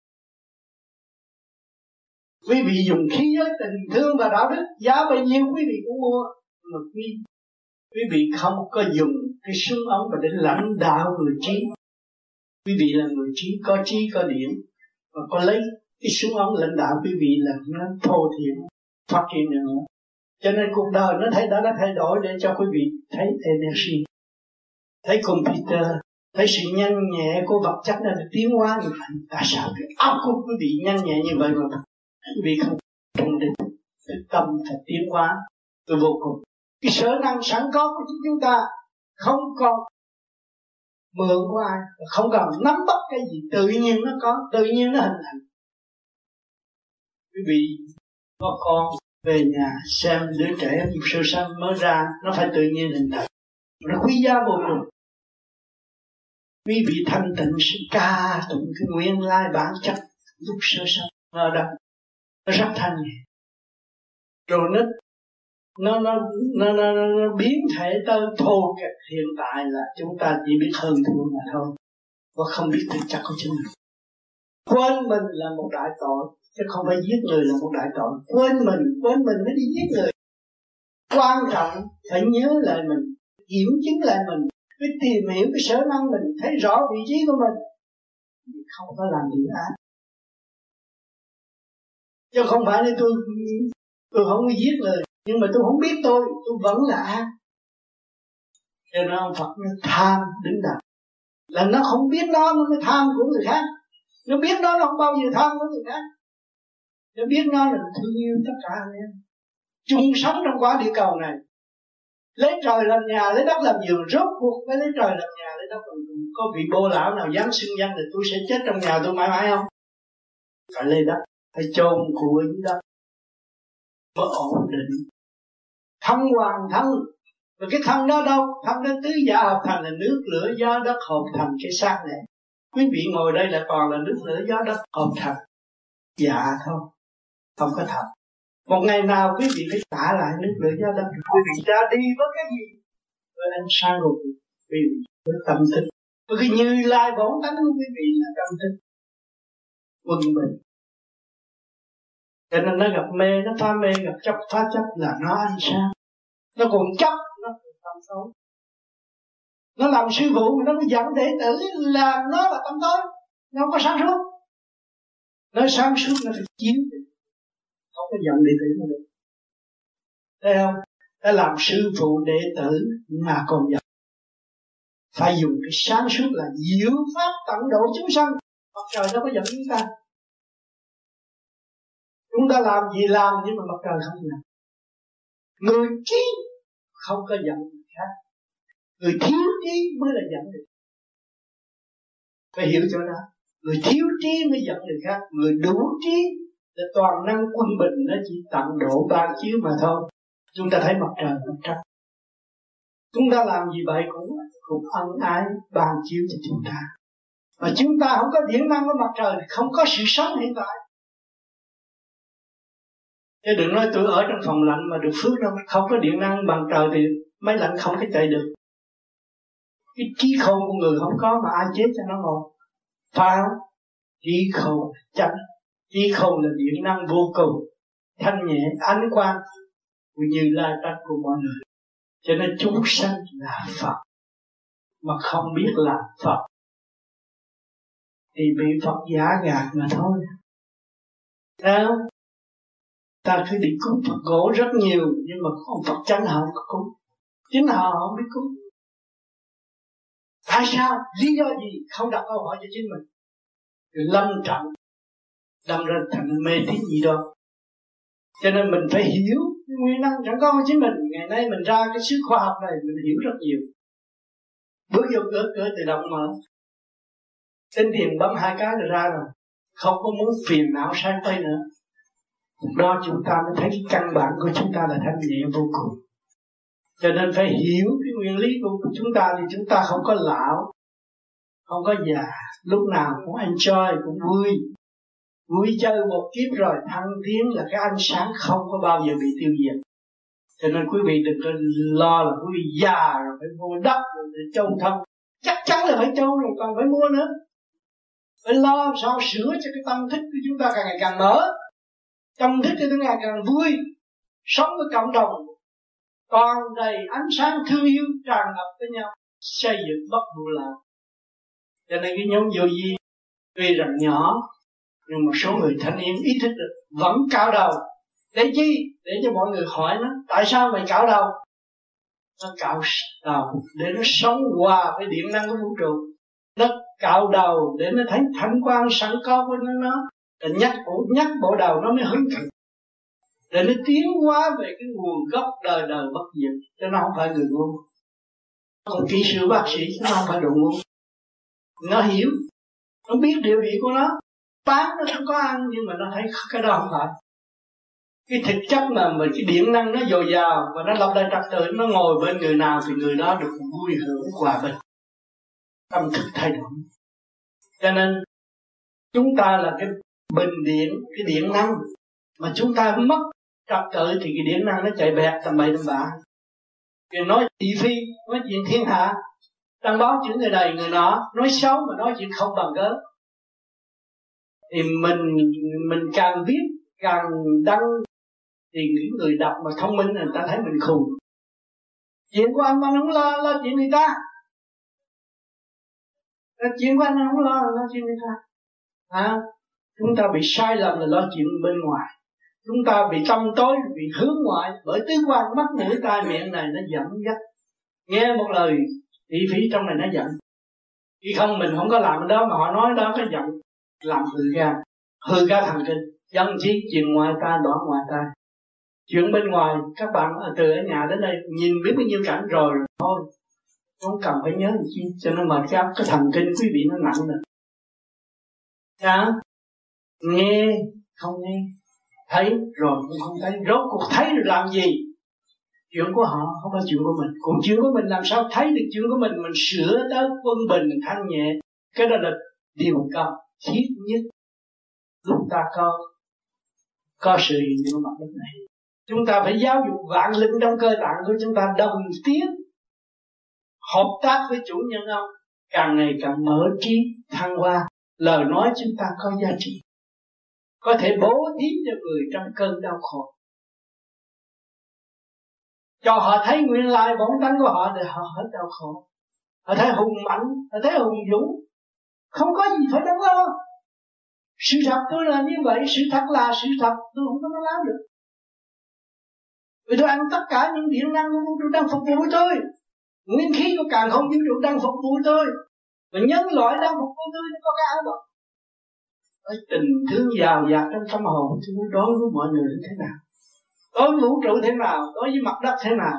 Quý vị dùng khí giới tình thương và đạo đức, giá bao nhiêu quý vị cũng mua, mà quý vị không có dùng cái súng ống mà để lãnh đạo người trí. Quý vị là người trí có điển, và có lấy cái súng ống lãnh đạo quý vị là nó thô thiển phát triển nữa. Cho nên cuộc đời nó đã thay đổi để cho quý vị thấy energy, thấy computer, thấy sự nhanh nhẹ của vật chất này tiến hóa như vậy. Tại sao cái óc của quý vị nhanh nhẹ như vậy mà quý vị không trung định, cái tâm phải tiến hóa từ vô cùng. Cái sở năng sẵn có của chúng ta không còn mượn của ai, không cần nắm bắt cái gì, tự nhiên nó có, tự nhiên nó hình thành. Quý vị có con về nhà xem đứa trẻ sơ sinh mới ra, nó phải tự nhiên hình thành, nó quý giá vô cùng. Quý vị thanh tịnh sự ca tụng cái nguyên lai bản chất lúc sơ sinh ở đâu, nó rất thanh nhẹ, rồi nó biến thể tới thô kệch. Hiện tại là chúng ta chỉ biết hơn thua mà thôi, và không biết thực chất của chính mình. Quên mình là một đại tội, chứ không phải giết người là một đại tội. Quên mình mới đi giết người. Quan trọng phải nhớ lại mình, kiểm chứng lại mình, phải tìm hiểu cái sở năng mình, thấy rõ vị trí của mình, không có làm điều ác. Chứ không phải là tôi không có giết người, nhưng mà tôi không biết tôi vẫn là ác. Cho nên ông Phật nó tham đứng đầu, là nó không biết nó mới tham của người khác. Nó biết nó không bao giờ tham của người khác. Nó biết nó là thương yêu tất cả anh em, chung sống trong quả địa cầu này. Lấy trời làm nhà, lấy đất làm giường, rốt cuộc phải lấy trời làm nhà, lấy đất làm giường. Có vị bô lão nào dám xưng danh là tôi sẽ chết trong nhà tôi mãi mãi không? Phải lấy đất, phải chôn của dưới đất mới ổn định. Thân hoàn thân, và cái thân đó đâu? Thân đó tứ giả hợp thành là nước lửa gió đất hợp thành cái xác này. Quý vị ngồi đây là toàn là nước lửa gió đất hợp thành. Dạ thôi, không có thật. Một ngày nào quý vị phải trả lại nước lửa gió đất. Quý vị ra đi với cái gì? Với ánh sáng của quý vị, với tâm thức. Với cái Như Lai bổn tánh của quý vị là tâm thức quân bình. Cho nên nó gặp mê, nó phá mê, gặp chấp phá chấp là nó ánh sáng. Nó còn chấp, nó còn tâm tối. Nó làm sư phụ mà nó mới dẫn đệ tử là nó là tâm tối. Nó không có sáng suốt. Nó sáng suốt nó phải chiếu, không có giận đệ tử nữa được. Thấy không? Đã làm sư phụ đệ tử mà còn giận. Phải dùng cái sáng suốt là diệu pháp tận độ chúng sanh. Mặt trời nó có giận chúng ta. Chúng ta làm gì làm nhưng mà mặt trời không giận. Người trí không có giận người khác, người thiếu trí mới là giận người. Phải hiểu chỗ đó. Người thiếu trí mới giận người khác, người đủ trí là toàn năng quân bình, nó chỉ tận độ ban chiếu mà thôi. Chúng ta thấy mặt trời mặt trăng, chúng ta làm gì vậy cũng ân ái ban chiếu cho chúng ta. Mà chúng ta không có điện năng của mặt trời thì không có sự sống hiện tại. Chứ đừng nói tôi ở trong phòng lạnh mà được phước đâu. Không có điện năng bằng trời thì máy lạnh không có chạy được. Cái trí khôn của người không có mà ai chế cho nó ngồi. Phải không? Trí khôn chánh. Trí khôn là điện năng vô cùng, thanh nhẹ, ánh quang cũng như lai tắc của mọi người. Cho nên chúng sanh là Phật mà không biết là Phật thì bị Phật giả gạt mà thôi. Thấy không? Ta cứ đi cúng Phật gỗ rất nhiều, nhưng mà ông Phật chánh họ không có cúng. Chính họ không biết cúng. Tại sao? Lý do gì? Không đặt câu hỏi cho chính mình. Rồi lâm trận, đâm ra thành mê tín gì đó. Cho nên mình phải hiểu cái nguyên năng chẳng có của chính mình. Ngày nay mình ra cái sức khoa học này mình hiểu rất nhiều. Bước vô cửa tự động mở. Tính tiền bấm 2 cái rồi ra rồi. Không có muốn phiền não sai tay nữa. Đó chúng ta mới thấy cái căn bản của chúng ta là thanh nhẹ vô cùng. Cho nên phải hiểu cái nguyên lý của chúng ta thì chúng ta không có lão, không có già, lúc nào cũng enjoy, cũng vui chơi một kiếp rồi thăng tiến là cái ánh sáng không có bao giờ bị tiêu diệt. Cho nên quý vị đừng có lo là quý vị già rồi phải mua đất rồi để trâu thân. Chắc chắn là phải trâu rồi còn phải mua nữa. Phải lo sao sửa cho cái tâm thức của chúng ta càng ngày càng mở. Tâm thức cho chúng ta càng vui. Sống với cộng đồng toàn đầy ánh sáng thương yêu tràn ngập với nhau, xây dựng bất vụ lạc. Cho nên cái nhóm vô vi tuy rằng nhỏ nhưng một số người thanh niên ý thức được vẫn cạo đầu. Để chi? Để cho mọi người hỏi nó tại sao mày cạo đầu? Nó cạo đầu để nó sống hòa với điện năng của vũ trụ. Nó cạo đầu để nó thấy thanh quan sẵn có của nó. Nhắc bộ đầu nó mới hứng thú. Để nó tiến hóa về cái nguồn gốc đời đời bất diệt. Cho nó không phải người ngu. Còn kỹ sư bác sĩ nó không phải đồ ngu. Nó hiểu, nó biết địa vị của nó. Bán nó không có ăn nhưng mà nó thấy cái đó không phải. Cái thực chất mà cái điện năng nó dồi dào và nó lập lại trật tự, nó ngồi bên người nào thì người đó được vui hưởng hòa bình. Tâm thức thay đổi. Cho nên chúng ta là cái bình điện, cái điện năng mà chúng ta mất trật tự thì cái điện năng nó chạy bẹt tầm bậy tầm bạ. Thì nói thị phi, nói chuyện thiên hạ, đăng báo chữ người này người nọ, nói xấu mà nói chuyện không bằng cớ. Thì mình càng viết, càng đăng thì những người đọc mà thông minh người ta thấy mình khùng. Chuyện của anh không lo chuyện người ta. Chuyện của anh không lo chuyện người ta. Chúng ta bị sai lầm là lo chuyện bên ngoài. Chúng ta bị tâm tối, bị hướng ngoại bởi tứ quan mắt mũi tai miệng này nó dẫn dắt. Nghe một lời thị phí trong này nó giận. Khi không mình không có làm cái đó mà họ nói đó cái giận, làm hư ra thần kinh. Dân trí chuyện ngoại tai đoạn ngoại tai. Chuyện bên ngoài các bạn từ ở nhà đến đây nhìn biết bao nhiêu cảnh rồi thôi, không cần phải nhớ gì chi cho nó mệt cái thần kinh quý vị nó nặng rồi. Nghe không nghe, thấy rồi cũng không thấy, rốt cuộc thấy được làm gì? Chuyện của họ không phải chuyện của mình. Còn chuyện của mình làm sao thấy được chuyện của mình sửa tới quân bình thanh nhẹ. Cái đó là điều cần thiết nhất lúc ta có sự hiện diện mặt đất này. Chúng ta phải giáo dục vạn linh trong cơ tạng của chúng ta đồng tiếng hợp tác với chủ nhân ông, càng ngày càng mở trí thăng hoa. Lời nói chúng ta có giá trị, có thể bố thí cho người trong cơn đau khổ, cho họ thấy nguyên lai bổn tánh của họ để họ hết đau khổ. Họ thấy hùng mạnh, họ thấy hùng dũng, không có gì phải đáng lo. Sự thật tôi là như vậy, sự thật là sự thật, tôi không có nói láo được. Vì tôi ăn tất cả những điện năng của vũ trụ đang phục vụ tôi, nguyên khí của càng không vũ trụ đang phục vụ tôi, và nhân loại đang phục vụ tôi, có cái áo đó. Cái tình thương giàu dạt trong tâm hồn tôi đối với mọi người thế nào, đối với vũ trụ thế nào, đối với mặt đất thế nào.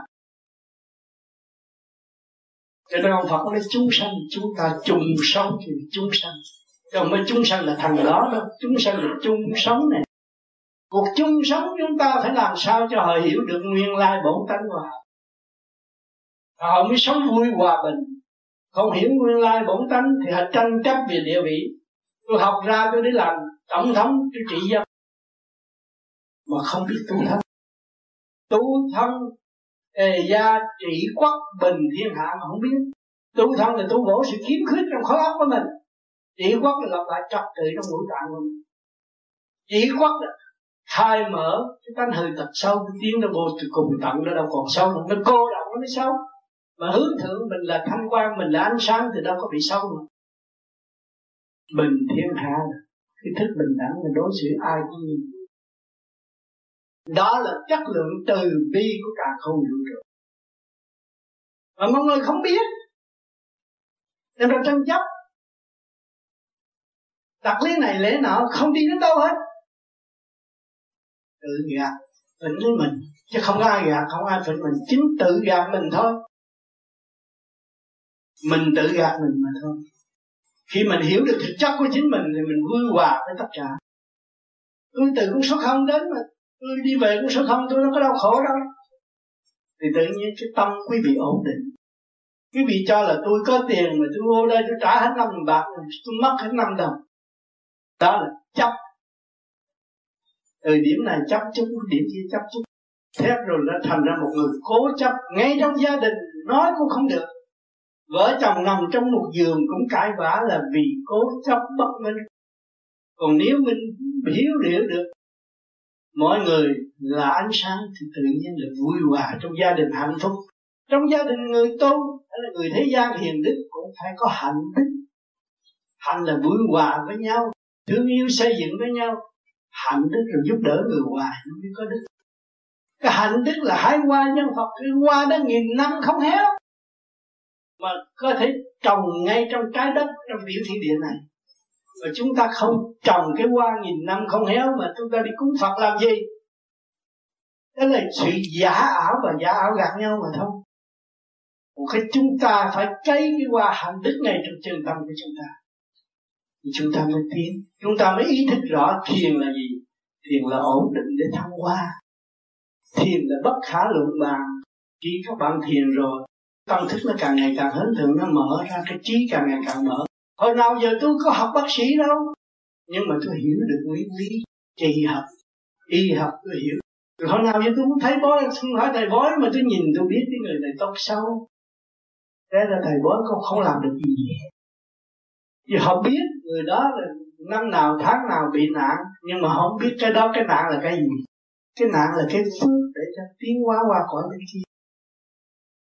Cho nên ông Phật nói chúng sanh, chúng ta chung sống thì chúng sanh, chứ không phải chúng sanh là thằng đó đâu. Chúng sanh là chung sống này. Cuộc chung sống chúng ta phải làm sao cho họ hiểu được nguyên lai bổn tánh của họ, họ mới sống vui hòa bình. Không hiểu nguyên lai bổn tánh thì họ tranh chấp về địa vị. Tôi học ra tôi đi làm tổng thống, tôi trị dân mà không biết tu thân. Tu thân gia trị quốc bình thiên hạ mà không biết. Tu thân là tu bổ sự khiếm khuyết trong khối óc của mình. Trị quốc là lập lại trật tự trong ngũ tạng của mình. Trị quốc là khai mở cái tánh hư tật sâu, cái tiến nó vô từ cùng tận, nó đâu còn sâu nữa, nó cô đọng nó mới sâu. Mà hướng thượng mình là thanh quang, mình là ánh sáng thì đâu có bị sâu nữa. Bình thiên hạ, cái thức bình đẳng là đối xử ai cũng như. Đó là chất lượng từ bi của cả không vũ trụ. Mà mọi người không biết, nên rồi tranh chấp, đặt lý này lẽ nọ, không đi đến đâu hết. Tự gạt phỉnh với mình, chứ không ai gạt, không ai phỉnh mình, chính tự gạt mình thôi. Mình tự gạt mình mà thôi. Khi mình hiểu được thực chất của chính mình thì mình vui hòa với tất cả. Tôi từ con số không đến mà tôi đi về con số không, tôi đâu có đau khổ đâu. Thì tự nhiên cái tâm quý vị ổn định. Quý vị cho là tôi có tiền mà tôi vô đây tôi trả hết 5 bạc, tôi mất hết 5 đồng. Đó là chấp. Từ điểm này chấp chút, điểm kia chấp chút. Thép rồi nó thành ra một người cố chấp. Ngay trong gia đình nói cũng không được. Vợ chồng nằm trong một giường cũng cãi vã là vì cố chấp bất minh. Còn nếu mình hiểu được mọi người là ánh sáng thì tự nhiên là vui hòa trong gia đình hạnh phúc. Trong gia đình người tu hay là người thế gian hiền đức cũng phải có hạnh đức. Hạnh là vui hòa với nhau, thương yêu xây dựng với nhau. Hạnh đức là giúp đỡ người ngoài nó mới có đức. Cái hạnh đức là hái hoa nhân Phật, cái hoa đó 1000 năm không héo, mà có thể trồng ngay trong trái đất, trong tiểu thiên địa này. Và chúng ta không trồng cái hoa 1000 năm không héo mà chúng ta đi cúng Phật làm gì? Đó là sự giả ảo và giả ảo gạt nhau mà thôi. Một cái chúng ta phải cấy cái hoa hạnh đức này trong chân tâm của chúng ta, thì chúng ta mới tiến, chúng ta mới ý thức rõ thiền là gì. Thiền là ổn định để thăng hoa. Thiền là bất khả luận bàn. Khi các bạn thiền rồi, tâm thức nó càng ngày càng hớn thượng, nó mở ra, cái trí càng ngày càng mở. Hồi nào giờ tôi có học bác sĩ đâu, nhưng mà tôi hiểu được nguyên lý trị học, y học tôi hiểu. Rồi hồi nào giờ tôi cũng thấy bói, không hỏi thầy bói mà tôi nhìn tôi biết cái người này tốt xấu. Thế là thầy bói không làm được gì. Vì họ biết người đó là năm nào tháng nào bị nạn, nhưng mà họ không biết cái đó, cái nạn là cái gì. Cái nạn là cái phước để cho tiến hóa qua cõi bên kia.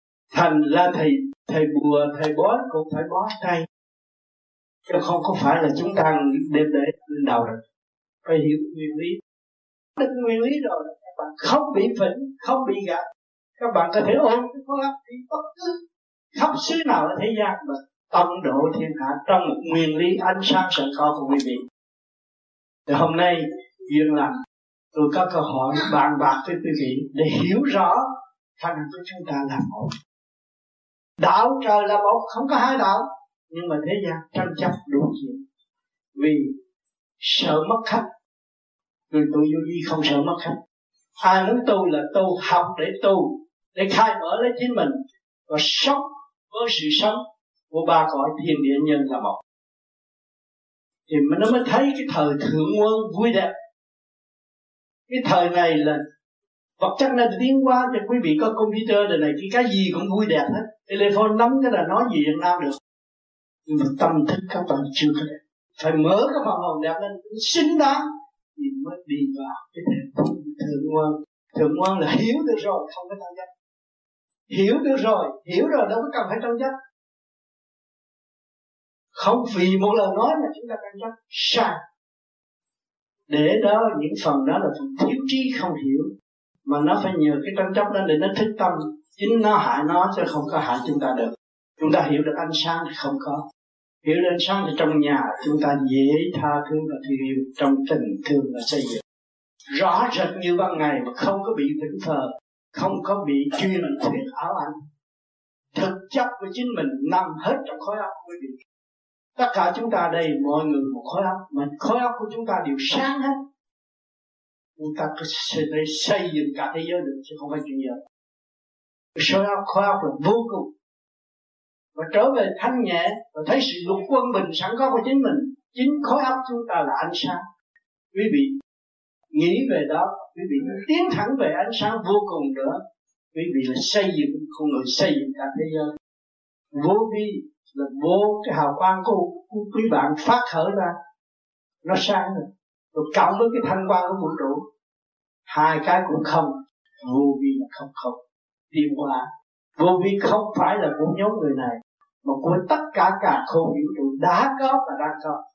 Thành ra thầy bùa, thầy bói cũng phải bó tay, chứ không có phải là chúng ta đem để lên đầu rồi. Phải hiểu nguyên lý. Được nguyên lý rồi các bạn không bị phỉnh, không bị gạt. Các bạn có thể ôm cái khối óc đi bất cứ khắp xứ nào ở thế gian mà tận độ thiên hạ trong một nguyên lý ánh sáng sẵn có của quý vị. Thì hôm nay duyên lành tôi có cơ hội bàn bạc với quý vị để hiểu rõ khả năng của chúng ta là một. Đạo trời là một, không có hai đạo, nhưng mà thế gian tranh chấp đủ chuyện. Vì sợ mất khách, người tu vô vi không sợ mất khách. Ai muốn tu là tu, học để tu, để khai mở lấy chính mình và sống với sự sống của ba cõi thiên địa nhân là một. Thì nó mới thấy cái thời thượng quân vui đẹp. Cái thời này là vật chất này tiến qua, cho quý vị có computer đời này cái gì cũng vui đẹp hết. Telephone nắm cái là nói gì Việt Nam được. Nhưng mà tâm thức các bạn chưa có đẹp. Phải mở cái phần hồn đẹp lên xứng đáng thì mới đi vào cái thượng quân. Thượng quân là hiểu được rồi, không có tranh chấp. Hiểu được rồi, hiểu rồi đâu có cần phải tranh chấp. Không vì một lời nói mà chúng ta tranh chấp sai. Để đó những phần đó là phần thiếu trí không hiểu, mà nó phải nhờ cái tranh chấp đó để nó thức tâm. Chính nó hại nó chứ không có hại chúng ta được. Chúng ta hiểu được ánh sáng thì không có. Hiểu được ánh sáng thì trong nhà chúng ta dễ tha thứ và thương yêu, trong tình thương và xây dựng. Rõ rệt như ban ngày mà không có bị vĩnh thờ, không có bị truyền thuyết ảo ảnh. Thực chất của chính mình nằm hết trong khối óc của quý vị. Tất cả chúng ta đây, mọi người một khối óc, mà khối óc của chúng ta đều sáng hết. Chúng ta có thể xây dựng cả thế giới được, chứ không phải chuyện gì. Khối óc là vô cùng. Và trở về thanh nhẹ, và thấy sự lục quân bình sẵn có của chính mình. Chính khối óc chúng ta là ánh sáng. Quý vị nghĩ về đó, quý vị tiến thẳng về ánh sáng vô cùng nữa. Quý vị là xây dựng con người, xây dựng cả thế giới. Vô vi là vô cái hào quang của quý bạn phát khởi ra, nó sáng rồi cộng với cái thanh quang của vũ trụ, hai cái cũng không. Vô vi là không tiến hóa. Vô vi không phải là của nhóm người này, mà của tất cả cả khôn vũ trụ đã có và đang có.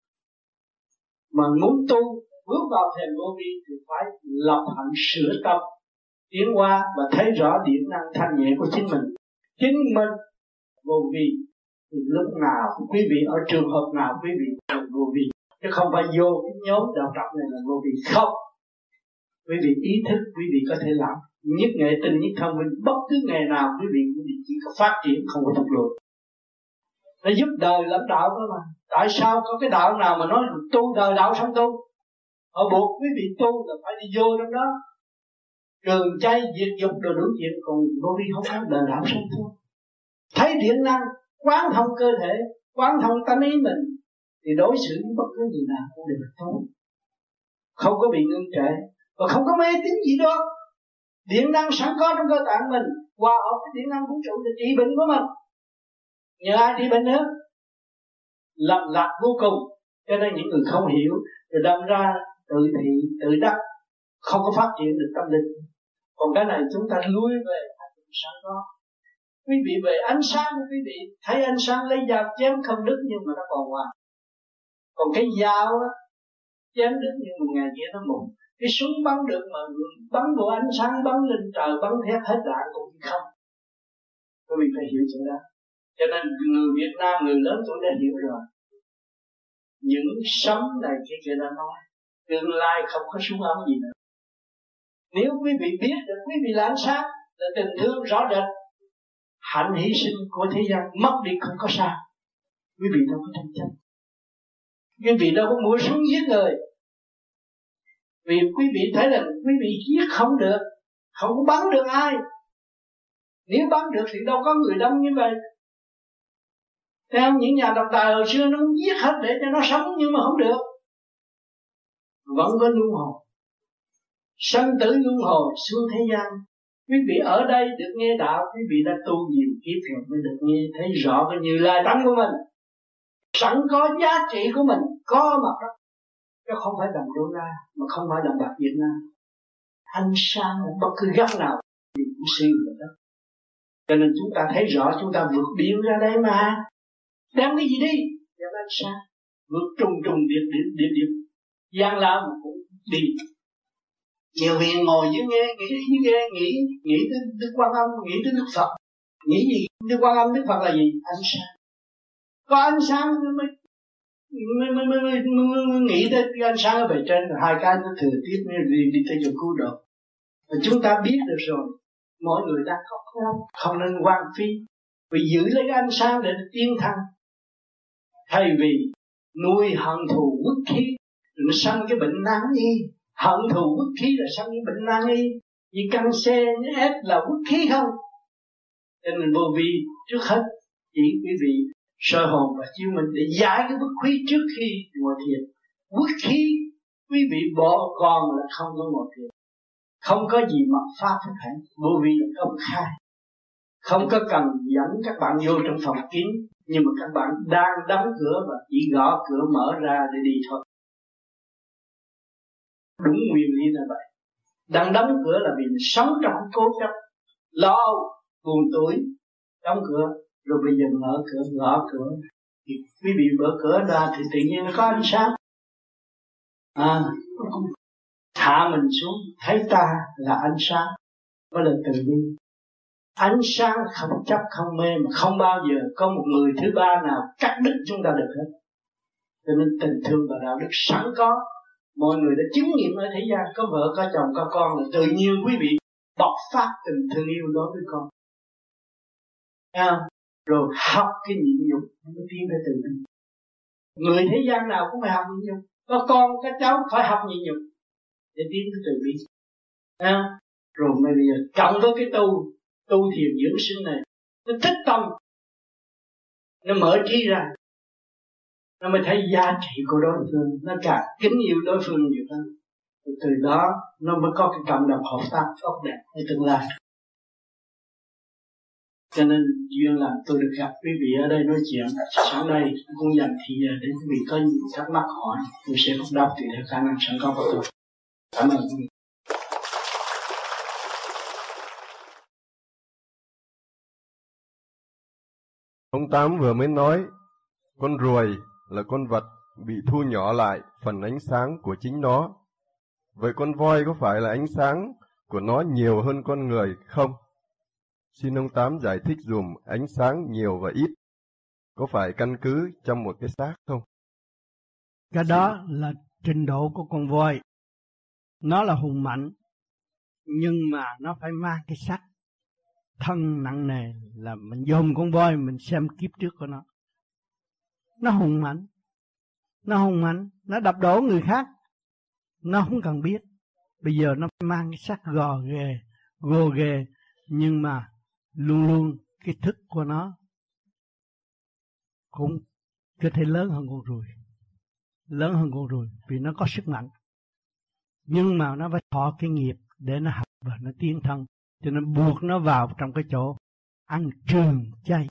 Mà muốn tu bước vào thềm vô vi thì phải lập hạnh sửa tâm, tiến hóa và thấy rõ điện năng thanh nhẹ của chính mình. Chính mình vô vi thì lúc nào quý vị ở trường hợp nào quý vị cũng vô vi, chứ không phải vô cái nhóm đạo trọc này là vô vi. Không, quý vị ý thức quý vị có thể làm nhất nghệ tinh nhất thông minh, bất cứ nghề nào quý vị chỉ có phát triển, không có thụt lùi. Nó giúp đời lãnh đạo đó mà. Tại sao có cái đạo nào mà nói tu đời đạo sống tu? Họ buộc quý vị tu là phải đi vô trong đó, trường chay diệt dục đồ đủ chuyện. Còn vô vi không có đời đạo sống tu. Thấy điện năng, quán thông cơ thể, quán thông tánh ý mình, thì đối xử với bất cứ gì nào cũng đều tốt, không có bị ngưng trệ và không có mê tín gì đó. Điện năng sẵn có trong cơ tạng mình, hòa hợp với điện năng vũ trụ để trị bệnh của mình. Nhờ ai trị bệnh nữa? Lặp lạc vô cùng. Cho nên những người không hiểu rồi đâm ra tự thị, tự đắc, không có phát triển được tâm linh. Còn cái này chúng ta lui về sẵn có. Quý vị về ánh sáng của quý vị, thấy ánh sáng lấy dao chém không đứt nhưng mà nó còn hòa. Còn cái dao á, chém đứt nhưng mà ngày kia nó mục. Cái súng bắn được mà bắn vô ánh sáng, bắn lên trời, bắn thép hết đạn cũng không. Quý vị phải hiểu chuyện đó. Cho nên người Việt Nam, người lớn tuổi đã hiểu rồi. Những sấm này kia đã nói, tương lai không có súng ống gì nữa. Nếu quý vị biết được quý vị là ánh sáng, là tình thương rõ rệt, hạnh hy sinh của thế gian mất đi không có sao. Quý vị đâu có tranh chấp, quý vị đâu có mua súng giết người. Vì quý vị thấy là quý vị giết không được, không có bắn được ai. Nếu bắn được thì đâu có người đông như vậy. Theo những nhà độc tài hồi xưa nó giết hết để cho nó sống, nhưng mà không được. Vẫn có luân hồi, sanh tử luân hồi xuống thế gian. Quý vị ở đây được nghe đạo, quý vị đã tu nhiều kiếp rồi mới được nghe thấy rõ cái Như Lai tánh của mình, sẵn có giá trị của mình, có mặt đó, chứ không phải đồng đô la, mà không phải đồng bạc Việt Nam. Ánh sáng bất cứ góc nào thì cũng siêu rồi đó. Cho nên chúng ta thấy rõ chúng ta vượt biển ra đây mà. Đem cái gì đi? Đem ánh sáng. Vượt trùng điệp gian lao mà cũng đi. Nhiều vị ngồi dưới nghe, nghĩ tới Đức Quan Âm, nghĩ tới Đức Phật. Nghĩ gì? Đức Quan Âm, Đức Phật là gì? Ánh sáng. Có ánh sáng mới nghĩ tới cái ánh sáng ở bề trên. Hai cái nó thừa tiếp mới đi tới chỗ cứu độ. Và chúng ta biết được rồi, mỗi người đang không nên hoang phí, vì giữ lấy cái ánh sáng để tiến thăng, thay vì nuôi hận thù uất khí, nó sanh cái bệnh nan y. Hận thù uất khí là sanh cái bệnh nan y, vì căn xe ép là uất khí không. Cho nên vô vi trước hết chỉ quý vị soi hồn và chiếu mình để giải cái uất khí trước khi ngồi thiền. Uất khí quý vị bỏ còn là không có ngồi thiền. Không có gì mà phá thực hành. Vô vi là công khai, không có cần dẫn các bạn vô trong phòng kín, nhưng mà các bạn đang đóng cửa và chỉ gõ cửa mở ra để đi thôi. Đúng nguyên lý là vậy. Đang đóng cửa là vì mình sống trong cố chấp, lo buồn tuổi, đóng cửa, rồi bây giờ mở cửa, gõ cửa. Thì quý vị mở cửa ra thì tự nhiên nó có ánh sáng. Thả mình xuống, thấy ta là ánh sáng, đó là từ bi. Ánh sáng không chấp không mê, mà không bao giờ có một người thứ ba nào cắt đứt chúng ta được hết. Cho nên tình thương và đạo đức sẵn có. Mọi người đã chứng nghiệm ở thế gian, có vợ, có chồng, có con, là tự nhiên quý vị bộc phát tình thương yêu đối với con. Rồi học cái nhịn nhục mới tiến tới từ bi. Người thế gian nào cũng phải học nhịn nhục. Có con, có cháu phải học nhịn nhục để tiến tới từ bi. Rồi bây giờ cộng với cái tu thiền dưỡng sinh này, nó thích tâm, nó mở trí ra, nó mới thấy giá trị của đối phương, nó càng kính yêu đối phương nhiều hơn. Từ đó nó mới có cái cộng đồng hợp tác tốt đẹp ở tương lai. Cho nên duyên là tôi được gặp quý vị ở đây nói chuyện. Sáng nay cũng dành thì giờ để quý vị có những thắc mắc hỏi, tôi sẽ phúc đáp tùy theo khả năng sẵn có của tôi. Cảm ơn quý vị. Ông Tám vừa mới nói, con ruồi là con vật bị thu nhỏ lại phần ánh sáng của chính nó. Vậy con voi có phải là ánh sáng của nó nhiều hơn con người không? Xin ông Tám giải thích dùm ánh sáng nhiều và ít có phải căn cứ trong một cái xác không? Cái đó là trình độ của con voi. Nó là hùng mạnh, nhưng mà nó phải mang cái xác thân nặng nề, là mình dòm con voi mình xem kiếp trước của nó. Nó hùng mạnh, nó đập đổ người khác, nó không cần biết. Bây giờ nó phải mang cái xác gồ ghề, nhưng mà luôn luôn cái thức của nó cũng có thể lớn hơn con ruồi, vì nó có sức mạnh. Nhưng mà nó phải thọ cái nghiệp để nó học và nó tiến thân, cho nên buộc nó vào trong cái chỗ ăn trường chay.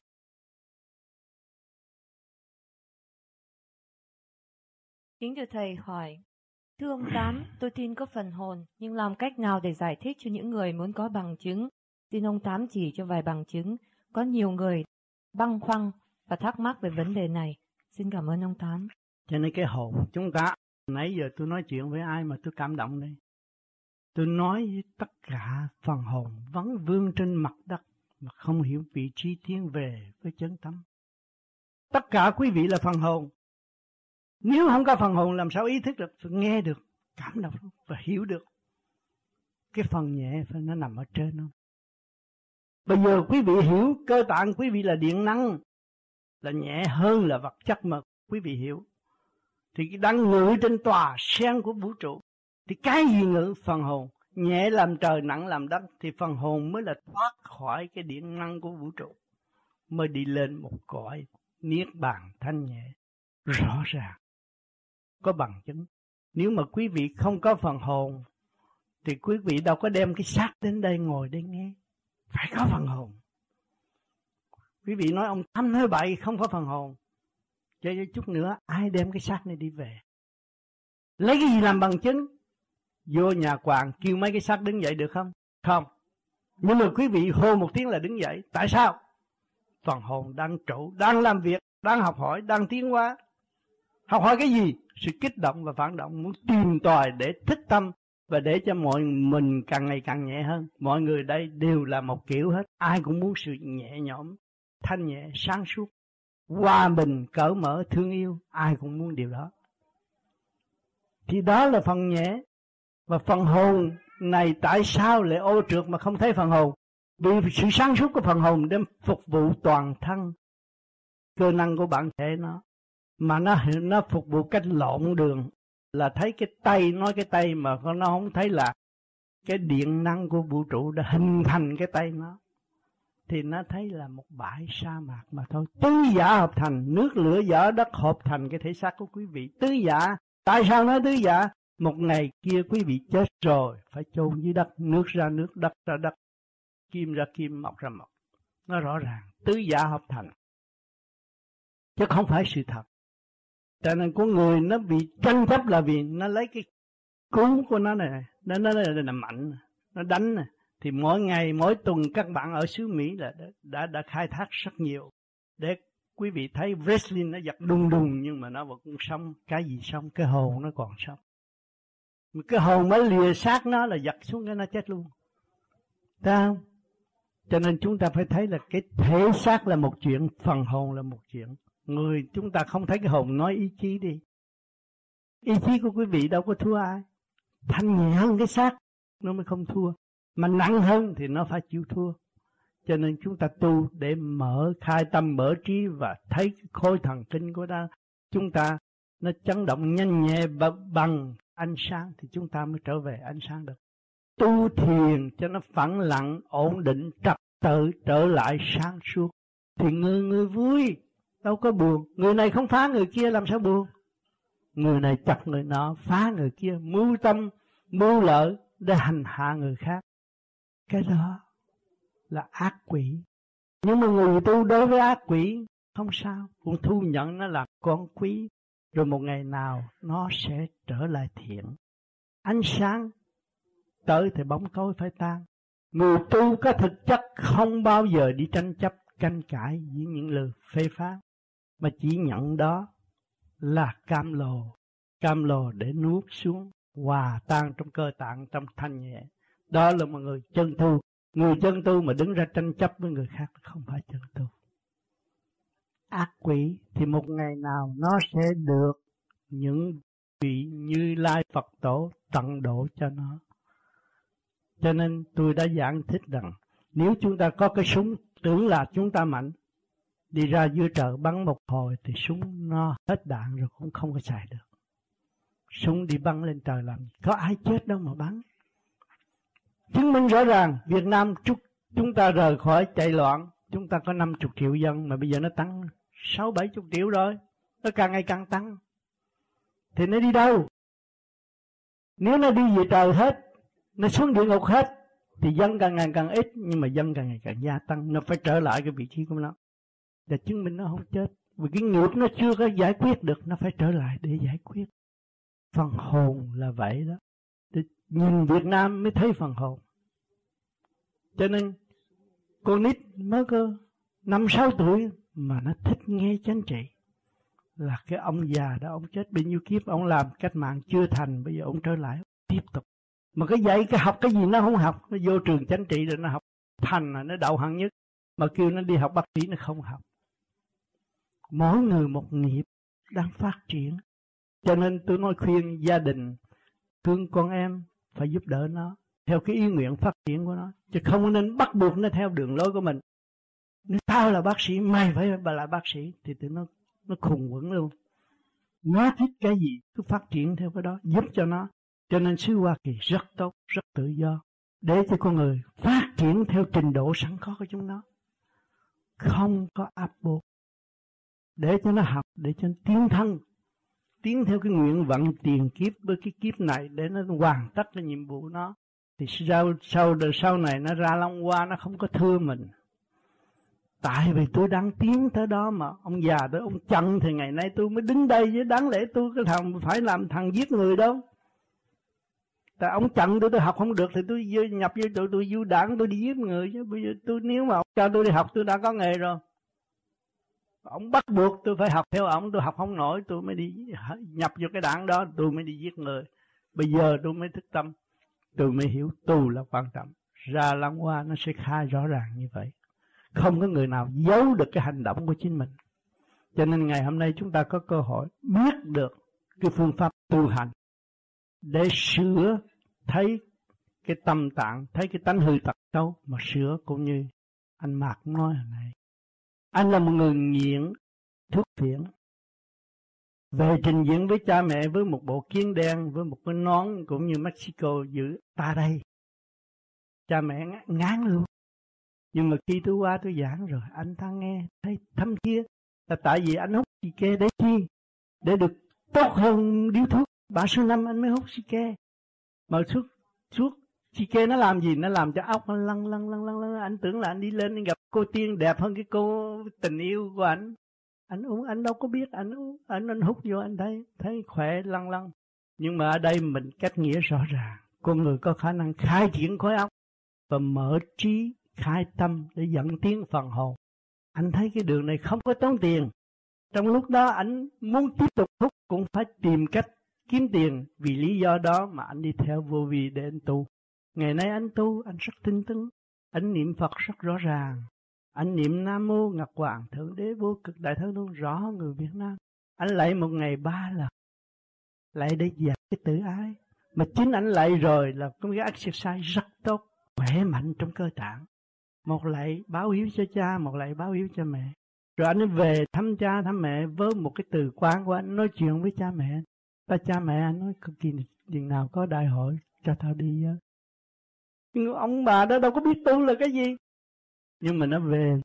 Kính thưa Thầy hỏi, thưa ông Tám, tôi tin có phần hồn, nhưng làm cách nào để giải thích cho những người muốn có bằng chứng? Xin ông Tám chỉ cho vài bằng chứng. Có nhiều người băn khoăn và thắc mắc về vấn đề này. Xin cảm ơn ông Tám. Cho nên cái hồn chúng ta, nãy giờ tôi nói chuyện với ai mà tôi cảm động đây? Tôi nói với tất cả phần hồn vấn vương trên mặt đất mà không hiểu vị trí tiến về với chân tâm. Tất cả quý vị là phần hồn. Nếu không có phần hồn làm sao ý thức được, phải nghe được, cảm động và hiểu được. Cái phần nhẹ phải nó nằm ở trên không? Bây giờ quý vị hiểu cơ tạng quý vị là điện năng, là nhẹ hơn là vật chất mà quý vị hiểu. Thì đang ngự trên tòa sen của vũ trụ. Thì cái gì ngự? Phần hồn. Nhẹ làm trời, nặng làm đất. Thì phần hồn mới là thoát khỏi cái điện năng của vũ trụ, mới đi lên một cõi niết bàn thanh nhẹ. Rõ ràng có bằng chứng. Nếu mà quý vị không có phần hồn thì quý vị đâu có đem cái xác đến đây ngồi đây nghe. Phải có phần hồn. Quý vị nói ông Tám nói bậy, không có phần hồn. Cho chút nữa ai đem cái xác này đi về? Lấy cái gì làm bằng chứng? Vô nhà quàng kêu mấy cái xác đứng dậy được không? Không. Nhưng mà quý vị hô một tiếng là đứng dậy. Tại sao? Phần hồn đang trụ, đang làm việc, đang học hỏi, đang tiến hóa. Học hỏi cái gì? Sự kích động và phản động, muốn tìm tòi để thích tâm và để cho mọi mình càng ngày càng nhẹ hơn. Mọi người đây đều là một kiểu hết. Ai cũng muốn sự nhẹ nhõm, thanh nhẹ, sáng suốt, hòa bình, cởi mở, thương yêu. Ai cũng muốn điều đó. Thì đó là phần nhẹ. Và phần hồn này tại sao lại ô trượt mà không thấy phần hồn? Vì sự sáng suốt của phần hồn đem phục vụ toàn thân cơ năng của bản thể nó. Mà nó phục vụ cách lộn đường. Là thấy cái tay, nói cái tay mà nó không thấy là cái điện năng của vũ trụ đã hình thành cái tay nó. Thì nó thấy là một bãi sa mạc mà thôi. Tứ giả hợp thành, nước lửa gió đất hợp thành cái thể xác của quý vị. Tứ giả, tại sao nói tứ giả? Một ngày kia quý vị chết rồi, phải chôn dưới đất, nước ra nước, đất ra đất, kim ra kim, mộc ra mộc. Nó rõ ràng, tứ giả hợp thành. Chứ không phải sự thật. Cho nên con người nó bị tranh chấp là vì nó lấy cái cú của nó này, nó là mạnh, nó đánh này. Thì mỗi ngày, mỗi tuần các bạn ở xứ Mỹ là đã khai thác rất nhiều. Để quý vị thấy wrestling nó giật đùng đùng nhưng mà nó vẫn sống. Cái gì sống? Cái hồn nó còn sống. Cái hồn mới lìa xác nó là giật xuống cái nó chết luôn. Thấy không? Cho nên chúng ta phải thấy là cái thể xác là một chuyện, phần hồn là một chuyện. Người chúng ta không thấy cái hồn, nói ý chí đi. Ý chí của quý vị đâu có thua ai. Thanh nhẹ hơn cái xác nó mới không thua. Mà nặng hơn thì nó phải chịu thua. Cho nên chúng ta tu để mở khai tâm, mở trí và thấy cái khối thần kinh của chúng ta nó chấn động nhanh nhẹ bằng ánh sáng thì chúng ta mới trở về ánh sáng được. Tu thiền cho nó phẳng lặng, ổn định, trật tự, trở lại sáng suốt. Thì người vui, đâu có buồn. Người này không phá người kia làm sao buồn. Người này chặt người nọ, phá người kia, mưu tâm, mưu lợi để hành hạ người khác. Cái đó là ác quỷ. Nhưng mà người tu đối với ác quỷ không sao, cũng thu nhận nó là con quý. Rồi một ngày nào nó sẽ trở lại thiện. Ánh sáng tới thì bóng tối phải tan. Người tu có thực chất không bao giờ đi tranh chấp, tranh cãi với những lời phê phán, mà chỉ nhận đó là cam lồ để nuốt xuống, hòa tan trong cơ tạng, trong thanh nhẹ. Đó là một người chân tu. Người chân tu mà đứng ra tranh chấp với người khác không phải chân tu. Ác quỷ thì một ngày nào nó sẽ được những vị Như Lai Phật Tổ tận độ cho nó. Cho nên tôi đã giảng thích rằng nếu chúng ta có cái súng tưởng là chúng ta mạnh, đi ra dưới trời bắn một hồi thì súng nó hết đạn rồi cũng không có xài được. Súng đi bắn lên trời làm gì? Có ai chết đâu mà bắn. Chứng minh rõ ràng Việt Nam chúng ta rời khỏi chạy loạn, chúng ta có 50 triệu dân mà bây giờ nó tăng 60-70 triệu rồi. Nó càng ngày càng tăng. Thì nó đi đâu? Nếu nó đi về trời hết, nó xuống địa ngục hết, thì dân càng ngày càng ít, nhưng mà dân càng ngày càng gia tăng. Nó phải trở lại cái vị trí của nó để chứng minh nó không chết. Vì cái nghiệp nó chưa có giải quyết được, nó phải trở lại để giải quyết. Phần hồn là vậy đó. Để nhìn Việt Nam mới thấy phần hồn. Cho nên con nít mới có 5-6 tuổi mà nó thích nghe chánh trị. Là cái ông già đó, ông chết bao nhiêu kiếp, ông làm cách mạng chưa thành, bây giờ ông trở lại tiếp tục. Mà cái dạy cái học cái gì nó không học, nó vô trường chánh trị rồi nó học thành là nó đậu hạng nhất, mà kêu nó đi học bác sĩ nó không học. Mỗi người một nghiệp đang phát triển. Cho nên tôi nói khuyên gia đình thương con em phải giúp đỡ nó theo cái ý nguyện phát triển của nó, chứ không nên bắt buộc nó theo đường lối của mình. Nếu tao là bác sĩ, mày phải là bác sĩ, thì tụi nó khùng quẩn luôn. Nó thích cái gì cứ phát triển theo cái đó, giúp cho nó. Cho nên xứ Hoa Kỳ rất tốt, rất tự do, để cho con người phát triển theo trình độ sẵn có của chúng nó, không có áp buộc, để cho nó học, để cho nó tiến thân, tiến theo cái nguyện vận tiền kiếp với cái kiếp này để nó hoàn tất cái nhiệm vụ nó. Thì sau này nó ra Long Hoa nó không có thưa mình. Tại vì tôi đang tiến tới đó mà. Ông già tới ông chặn thì ngày nay tôi mới đứng đây, chứ đáng lẽ tôi cái thằng phải làm thằng giết người đâu. Tại ông chặn tôi học không được thì tôi nhập vô tôi du đảng, tôi đi giết người chứ. Bây giờ nếu mà ông cho tôi đi học tôi đã có nghề rồi. Ông bắt buộc tôi phải học theo ông, tôi học không nổi tôi mới đi nhập vô cái đảng đó, tôi mới đi giết người. Bây giờ tôi mới thức tâm, tôi mới hiểu tu là quan trọng. Ra Lăng Hoa nó sẽ khai rõ ràng như vậy. Không có người nào giấu được cái hành động của chính mình. Cho nên ngày hôm nay chúng ta có cơ hội biết được cái phương pháp tu hành để sửa thấy cái tâm tạng, thấy cái tánh hư tật xấu mà sửa. Cũng như anh Mạc nói hồi nãy, anh là một người nghiện thuốc phiện, về trình diễn với cha mẹ với một bộ kiến đen, với một cái nón cũng như Mexico giữ ta đây, cha mẹ ngán luôn. Nhưng mà khi tôi qua tôi giảng rồi, anh ta nghe thấy thâm thía, là tại vì anh hút xì ke để chi? Để được tốt hơn điếu thuốc. 3 số 5 anh mới hút xì ke. Mà suốt xì ke nó làm gì? Nó làm cho óc nó lăn. Anh tưởng là anh đi lên anh gặp cô tiên đẹp hơn cái cô tình yêu của anh. Anh uống, anh đâu có biết, anh hút vô anh thấy khỏe lăn. Nhưng mà ở đây mình cách nghĩa rõ ràng. Con người có khả năng khai triển khối óc và mở trí, khai tâm để dẫn tiến phần hồn. Anh thấy cái đường này không có tốn tiền. Trong lúc đó anh muốn tiếp tục hút cũng phải tìm cách kiếm tiền. Vì lý do đó mà anh đi theo vô vi để anh tu. Ngày nay anh tu, anh rất tinh tấn. Anh niệm Phật rất rõ ràng. Anh niệm Nam Mô Ngọc Hoàng Thượng Đế Vô Cực Đại Thần Thông rõ hơn người Việt Nam. Anh lạy một ngày 3 lần. Lạy để dẹp cái tự ái. Mà chính anh lạy rồi là có cái exercise rất tốt, khỏe mạnh trong cơ tạng. Một lạy báo hiếu cho cha, một lạy báo hiếu cho mẹ. Rồi anh về thăm cha thăm mẹ với một cái từ quan của anh, nói chuyện với cha mẹ. Cha mẹ anh nói cực kỳ chừng nào có đại hội cho tao đi với. Nhưng ông bà đó đâu có biết tu là cái gì. Nhưng mà nó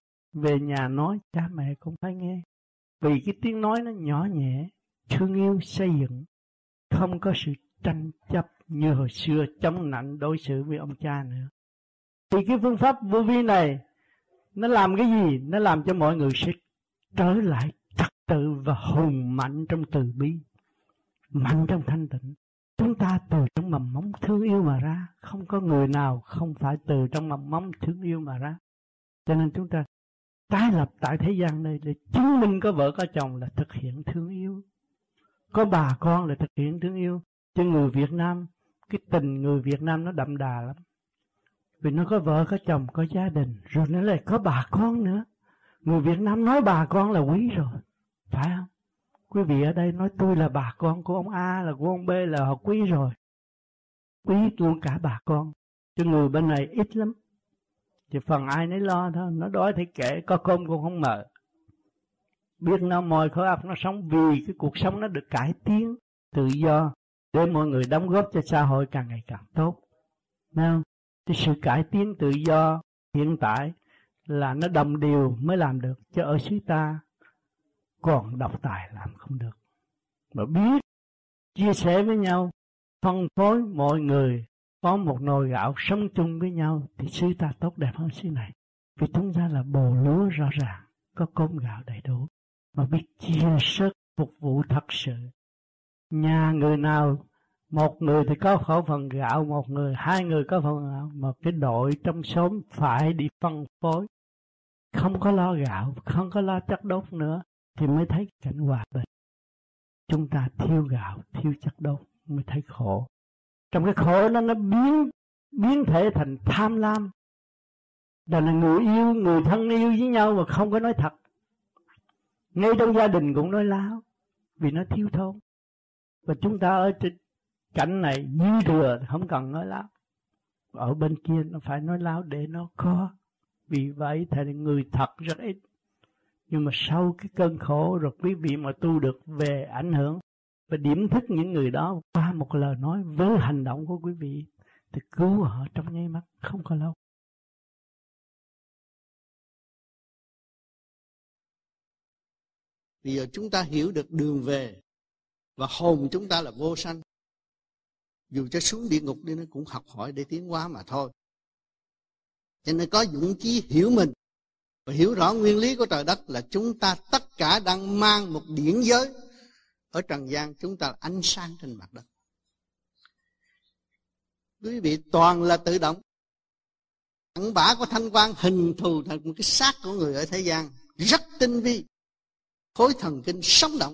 về nhà nói cha mẹ cũng phải nghe. Vì cái tiếng nói nó nhỏ nhẹ, thương yêu xây dựng, không có sự tranh chấp như hồi xưa chống nạnh đối xử với ông cha nữa. Thì cái phương pháp vô vi này nó làm cái gì? Nó làm cho mọi người sẽ trở lại trật tự và hùng mạnh trong từ bi, mạnh trong thanh tịnh. Chúng ta từ trong mầm móng thương yêu mà ra. Không có người nào không phải từ trong mầm móng thương yêu mà ra. Cho nên chúng ta tái lập tại thế gian này để chứng minh có vợ có chồng là thực hiện thương yêu, có bà con là thực hiện thương yêu. Cho người Việt Nam, cái tình người Việt Nam nó đậm đà lắm. Vì nó có vợ có chồng, có gia đình, rồi nó lại có bà con nữa. Người Việt Nam nói bà con là quý rồi, phải không? Quý vị ở đây nói tôi là bà con của ông A, là của ông B là họ quý rồi. Quý luôn cả bà con. Chứ người bên này ít lắm. Chỉ phần ai nấy lo thôi, nó đói thì kệ, có cơm cũng không mở. Biết nó mồi khối óc nó sống vì cái cuộc sống nó được cải tiến, tự do, để mọi người đóng góp cho xã hội càng ngày càng tốt. Thấy không? Cái sự cải tiến tự do hiện tại là nó đồng điều mới làm được. Chứ ở xứ ta còn độc tài làm không được. Mà biết chia sẻ với nhau, phân phối mọi người có một nồi gạo sống chung với nhau thì xứ ta tốt đẹp hơn xứ này. Vì chúng ta là bồ lúa rõ ràng, có cơm gạo đầy đủ, mà biết chia sức phục vụ thật sự. Nhà người nào, một người thì có khẩu phần gạo, một người, 2 người có phần gạo, mà cái đội trong xóm phải đi phân phối. Không có lo gạo, không có lo chất đốt nữa thì mới thấy cảnh hòa bình. Chúng ta thiếu gạo, thiếu chất đốt mới thấy khổ. Trong cái khổ đó nó biến thể thành tham lam. Đó là người yêu, người thân yêu với nhau mà không có nói thật. Ngay trong gia đình cũng nói láo, vì nó thiếu thốn. Và chúng ta ở trên cảnh này dư thừa, không cần nói láo. Ở bên kia nó phải nói láo để nó có. Vì vậy thì người thật rất ít. Nhưng mà sau cái cơn khổ rồi quý vị mà tu được về ảnh hưởng và điểm thức những người đó qua một lời nói với hành động của quý vị thì cứu họ trong nháy mắt, không có lâu. Bây giờ chúng ta hiểu được đường về và hồn chúng ta là vô sanh. Dù cho xuống địa ngục đi nó cũng học hỏi để tiến hóa mà thôi. Cho nên có dũng chí hiểu mình và hiểu rõ nguyên lý của trời đất là chúng ta tất cả đang mang một điển giới. Ở trần gian chúng ta là ánh sáng trên mặt đất. Quý vị toàn là tự động. Ẩn bả của thanh quan hình thù thành một cái xác của người ở thế gian rất tinh vi, khối thần kinh sống động.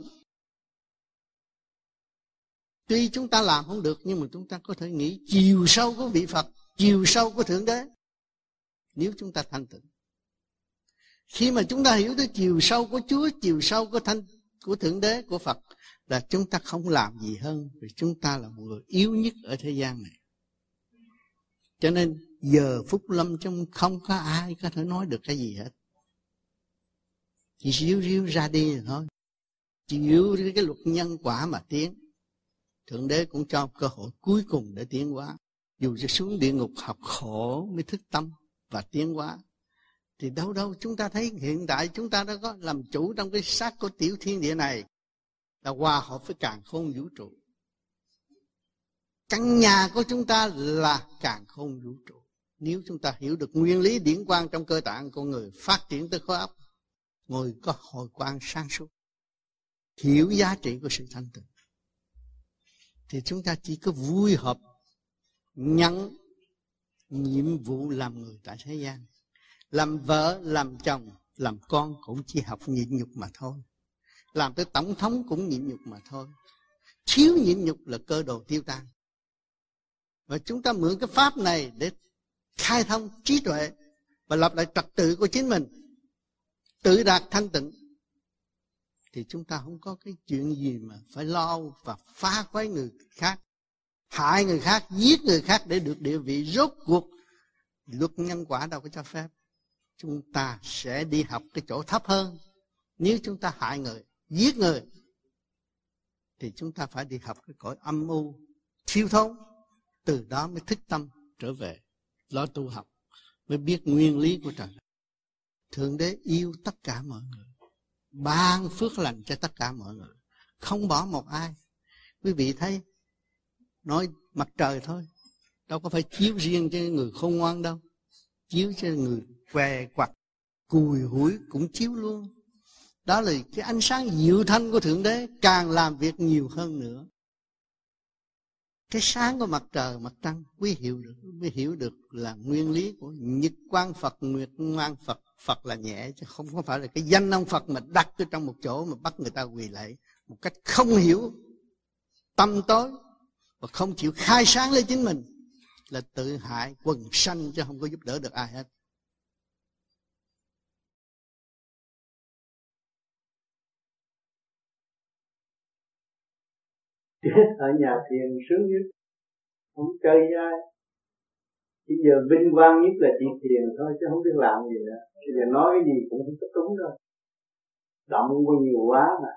Tuy chúng ta làm không được, nhưng mà chúng ta có thể nghĩ chiều sâu của vị Phật, chiều sâu của Thượng Đế, nếu chúng ta thanh tịnh. Khi mà chúng ta hiểu tới chiều sâu của Chúa, chiều sâu của Thượng Đế, của Phật, là chúng ta không làm gì hơn, vì chúng ta là một người yếu nhất ở thế gian này. Cho nên giờ phút lâm chung không có ai có thể nói được cái gì hết. Chỉ ríu ríu ra đi rồi thôi. Chỉ ríu cái luật nhân quả mà tiến. Thượng Đế cũng cho cơ hội cuối cùng để tiến hóa. Dù cho xuống địa ngục học khổ mới thức tâm và tiến hóa. Thì đâu chúng ta thấy hiện tại chúng ta đã có làm chủ trong cái xác của tiểu thiên địa này, là hòa hợp với càn khôn vũ trụ. Căn nhà của chúng ta là càn khôn vũ trụ. Nếu chúng ta hiểu được nguyên lý điển quang trong cơ tạng con người, phát triển tới khối óc, người có hồi quang sáng suốt, hiểu giá trị của sự thanh tịnh, thì chúng ta chỉ có vui hợp nhận nhiệm vụ làm người tại thế gian. Làm vợ, làm chồng, làm con cũng chỉ học nhịn nhục mà thôi. Làm tới tổng thống cũng nhịn nhục mà thôi. Thiếu nhịn nhục là cơ đồ tiêu tan. Và chúng ta mượn cái pháp này để khai thông trí tuệ và lập lại trật tự của chính mình, tự đạt thanh tịnh, thì chúng ta không có cái chuyện gì mà phải lo và phá quấy người khác, hại người khác, giết người khác để được địa vị. Rốt cuộc luật nhân quả đâu có cho phép. Chúng ta sẽ đi học cái chỗ thấp hơn. Nếu chúng ta hại người, giết người, thì chúng ta phải đi học cái cõi âm u, thiếu thốn. Từ đó mới thức tâm trở về, lo tu học, mới biết nguyên lý của trời. Thượng Đế yêu tất cả mọi người, ban phước lành cho tất cả mọi người, không bỏ một ai. Quý vị thấy, nói mặt trời thôi, đâu có phải chiếu riêng cho người khôn ngoan đâu. Chiếu cho người què quặt, cùi hủi cũng chiếu luôn. Đó là cái ánh sáng diệu thanh của Thượng Đế, càng làm việc nhiều hơn nữa. Cái sáng của mặt trời, mặt trăng, quý hiểu được là nguyên lý của nhật quang Phật, nguyệt quang Phật. Phật là nhẹ, chứ không có phải là cái danh ông Phật mà đặt ở trong một chỗ mà bắt người ta quỳ lạy một cách không hiểu, tâm tối và không chịu khai sáng lên chính mình, là tự hại quần sanh chứ không có giúp đỡ được ai hết. Chết ở nhà thiền sướng nhất, không chơi với ai. Chỉ giờ vinh quang nhất là chỉ thiền thôi, chứ không biết làm gì nữa. Bây giờ nói cái gì cũng không có đúng đâu, động có nhiều quá mà.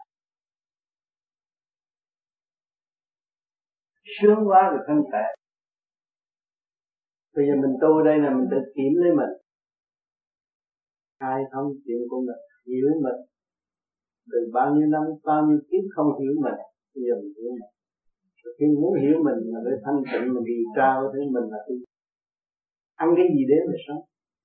Sướng quá rồi thân thể. Bây giờ mình tu đây là mình tự kiểm lấy mình, khai thông chuyện của mình, hiểu mình. Từ bao nhiêu năm, bao nhiêu kiếp không hiểu mình, bây giờ mình hiểu mình. Khi muốn hiểu mình là để thanh tịnh, mình điều tra với mình là đi ăn cái gì để mà sống.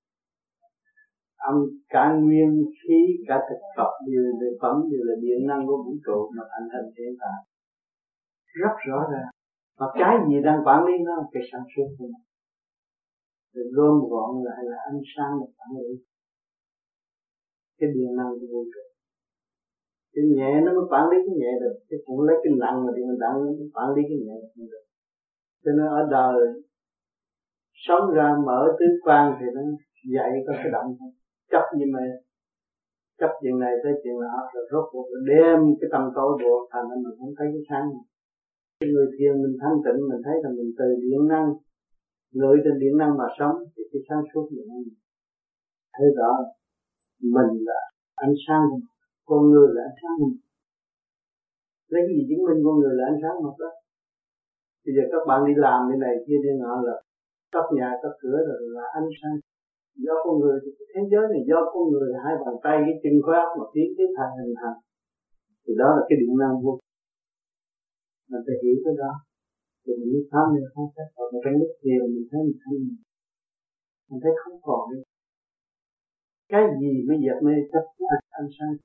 Âm cả nguyên khí, cả thực vật đều là phẩm, đều là điện năng của vũ trụ mà thành hình hiện tại. Rất rõ ràng. Và cái gì đang quản lý nó là cái sản xuất của nó. Rồi gom gọn lại là ánh sáng là quản lý cái điện năng của vũ trụ. Cái nhẹ nó mới quản lý cái nhẹ được, chứ cũng lấy cái nặng mà thì mình đang quản lý cái nhẹ không được. Cho nên ở đời sống ra mở tứ quan thì nó dạy có cái động thôi. Chấp gì mà chấp chuyện này tới chuyện nọ, rồi rốt cuộc đem cái tâm tối buộc thành nên mình không thấy cái sáng. Cái người thiền mình thanh tịnh, mình thấy là mình từ điện năng, ngự trên điện năng mà sống, thì cái sáng suốt mình thấy rõ mình là ánh sáng, con người là ánh sáng. Lấy cái gì chứng minh con người là ánh sáng mặt đó? Bây giờ các bạn đi làm cái này kia đi nọ là cấp nhà cấp cửa rồi là ánh sáng. Do con người thì thế giới này do con người, hai bàn tay cái chân khối óc mà tiến tiếp thành hình thành, thì đó là cái điện năng vô. Mình phải hiểu cái đó thì mình mới tham gia không phép. Còn trong lúc thiền mình thấy mình thanh mình thấy không còn nữa. Cái gì mới dẹp mê chấp ánh sáng.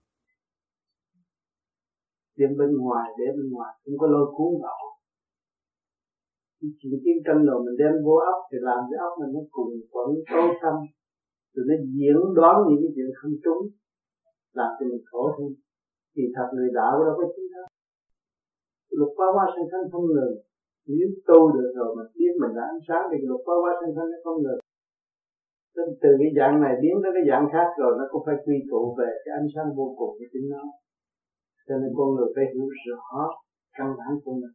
Đem bên ngoài để bên ngoài, không có lôi cuốn vào. chuyện chiến tranh rồi mình đem vô óc thì làm cái óc mình nó cùng quẩn tối tâm, rồi nó diễn đoán những cái chuyện không trúng, làm cho mình khổ thêm. Thì thật người đạo đâu có chính đó. Lục quá quá sanh sanh không ngừng. Nếu tu được rồi mà biết mình là ánh sáng thì lục quá quá sanh sanh nó không ngừng. Từ cái dạng này biến tới cái dạng khác rồi nó cũng phải quy tụ về cái ánh sáng vô cùng của chính nó. Cho nên con người phải hiểu rõ căn bản của mình.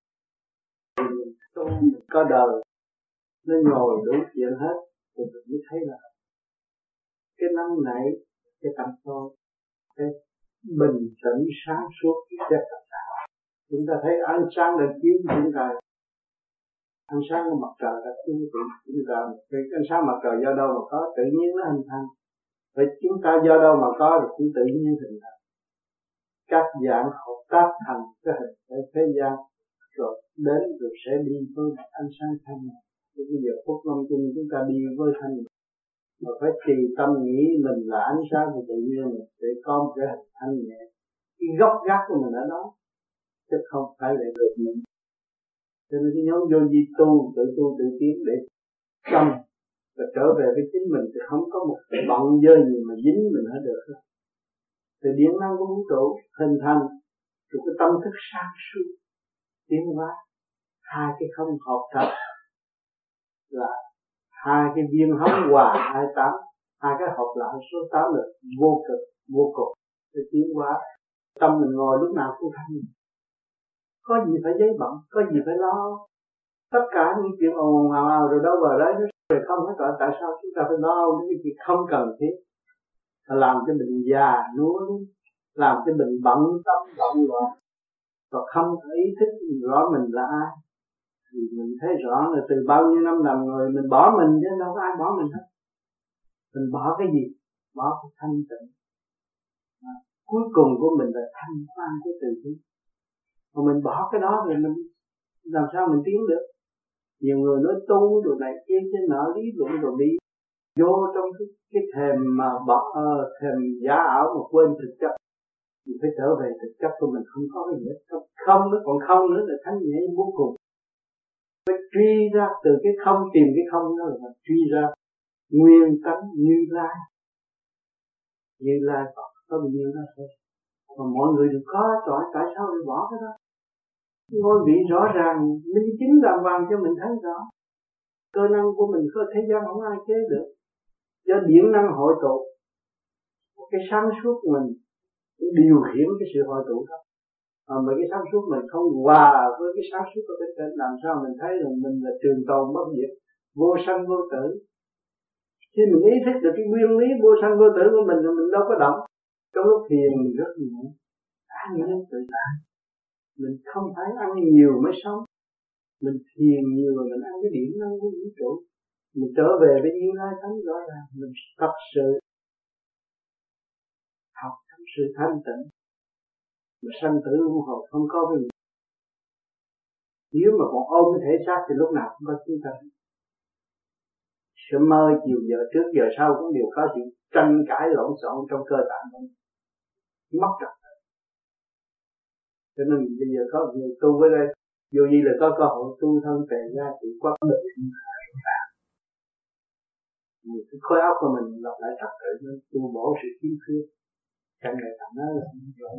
Mình tu mình có đời, nó nhồi đủ chuyện hết, thì mình mới thấy là cái năm nãy cái tâm tôi, cái bình tĩnh sáng suốt rất là sáng. Chúng ta thấy ánh sáng đã chiếu chúng ta, ánh sáng của mặt trời đã chiếu chúng ta. Cái ánh sáng mặt trời do đâu mà có, tự nhiên nó hình thành. Vậy chúng ta do đâu mà có thì cũng tự nhiên hình thành. Các dạng hợp tác thành cái hình thể thế gian, rồi đến rồi sẽ đi với ánh sáng thanh. Bây giờ phút năm chúng ta đi với thanh, mà phải trì tâm nghĩ mình là ánh sáng của tự nhiên để có một cái hình thanh nhẹ. Cái gốc gác của mình ở đó, chứ không phải để được mình. Cho nên cái nhóm vô vi tu tự tiến để tâm và trở về với chính mình, thì không có một cái bận dơ gì mà dính mình hết được. Từ điện năng của vũ trụ hình thành, rồi cái tâm thức sáng suốt tiến hóa, hai cái không hợp thật là hai cái viên hóng hòa 28, hai cái hợp lại số 8 là vô cực vô cùng để tiến hóa. Tâm mình ngồi lúc nào cũng thanh, có gì phải giấy bận, có gì phải lo. Tất cả những chuyện ồn ào rồi đâu vào đấy nó rồi không hết rồi. Tại sao chúng ta phải lo những cái chuyện không cần thiết, làm cho mình già nuối, làm cho mình bận tâm động loạn, và không ý thức rõ mình là ai. Thì mình thấy rõ là từ bao nhiêu năm làm người mình bỏ mình chứ đâu có ai bỏ mình hết. Mình bỏ cái gì? Bỏ cái thanh tịnh. Cuối cùng của mình là thanh quan của tự nhiên. Mà mình bỏ cái đó thì mình làm sao mình tiến được? Nhiều người nói tu đồ này kia trên nợ lý luận rồi đi vô trong cái thềm mà thềm giả ảo mà quên thực chất. Mình phải trở về thực chất của mình, không có cái gì hết. Không nữa, còn không nữa là thanh nhẹ vô cùng. Phải truy ra từ cái không, tìm cái không đó là truy ra nguyên tánh Như Lai. Như Lai Phật có bao nhiêu đó thôi. Mà mọi người đều có rồi, tại sao lại bỏ cái đó? Ngôi vị rõ ràng, minh chính đàng hoàng cho mình thấy rõ. Cơ năng của mình có thế gian không ai chế được. Do điện năng hội tụ, cái sáng suốt của mình điều khiển cái sự hội tụ đó. Mà cái sáng suốt mình không hòa với cái sáng suốt của bên trên, làm sao mình thấy rằng mình là trường tồn bất diệt, vô sanh vô tử. Khi mình ý thức được cái nguyên lý vô sanh vô tử của mình thì mình đâu có động. Trong lúc thiền mình rất nhẹ, ăn nên tự tại. Mình không phải ăn nhiều mới sống. Mình thiền nhiều rồi mình ăn cái điểm năng của vũ trụ. Mình trở về với Như Lai Thánh rõ ràng, mình thật sự học trong sự thanh tịnh. Mà sanh tử luân hồi không có cái gì. Nếu mà còn ôm cái thể xác thì lúc nào cũng có chúng ta. Sớm mơ chiều giờ trước giờ sau cũng đều có chuyện tranh cãi lộn xộn trong cơ tạng mình. Mất trật tự. Cho nên bây giờ có người tu với đây, dù gì là có cơ hội tu thân tề ra thì quá bệnh. Cái khối óc của mình lập lại trật tự nên tu bổ sự khiếm khuyết. Trong này thằng nó là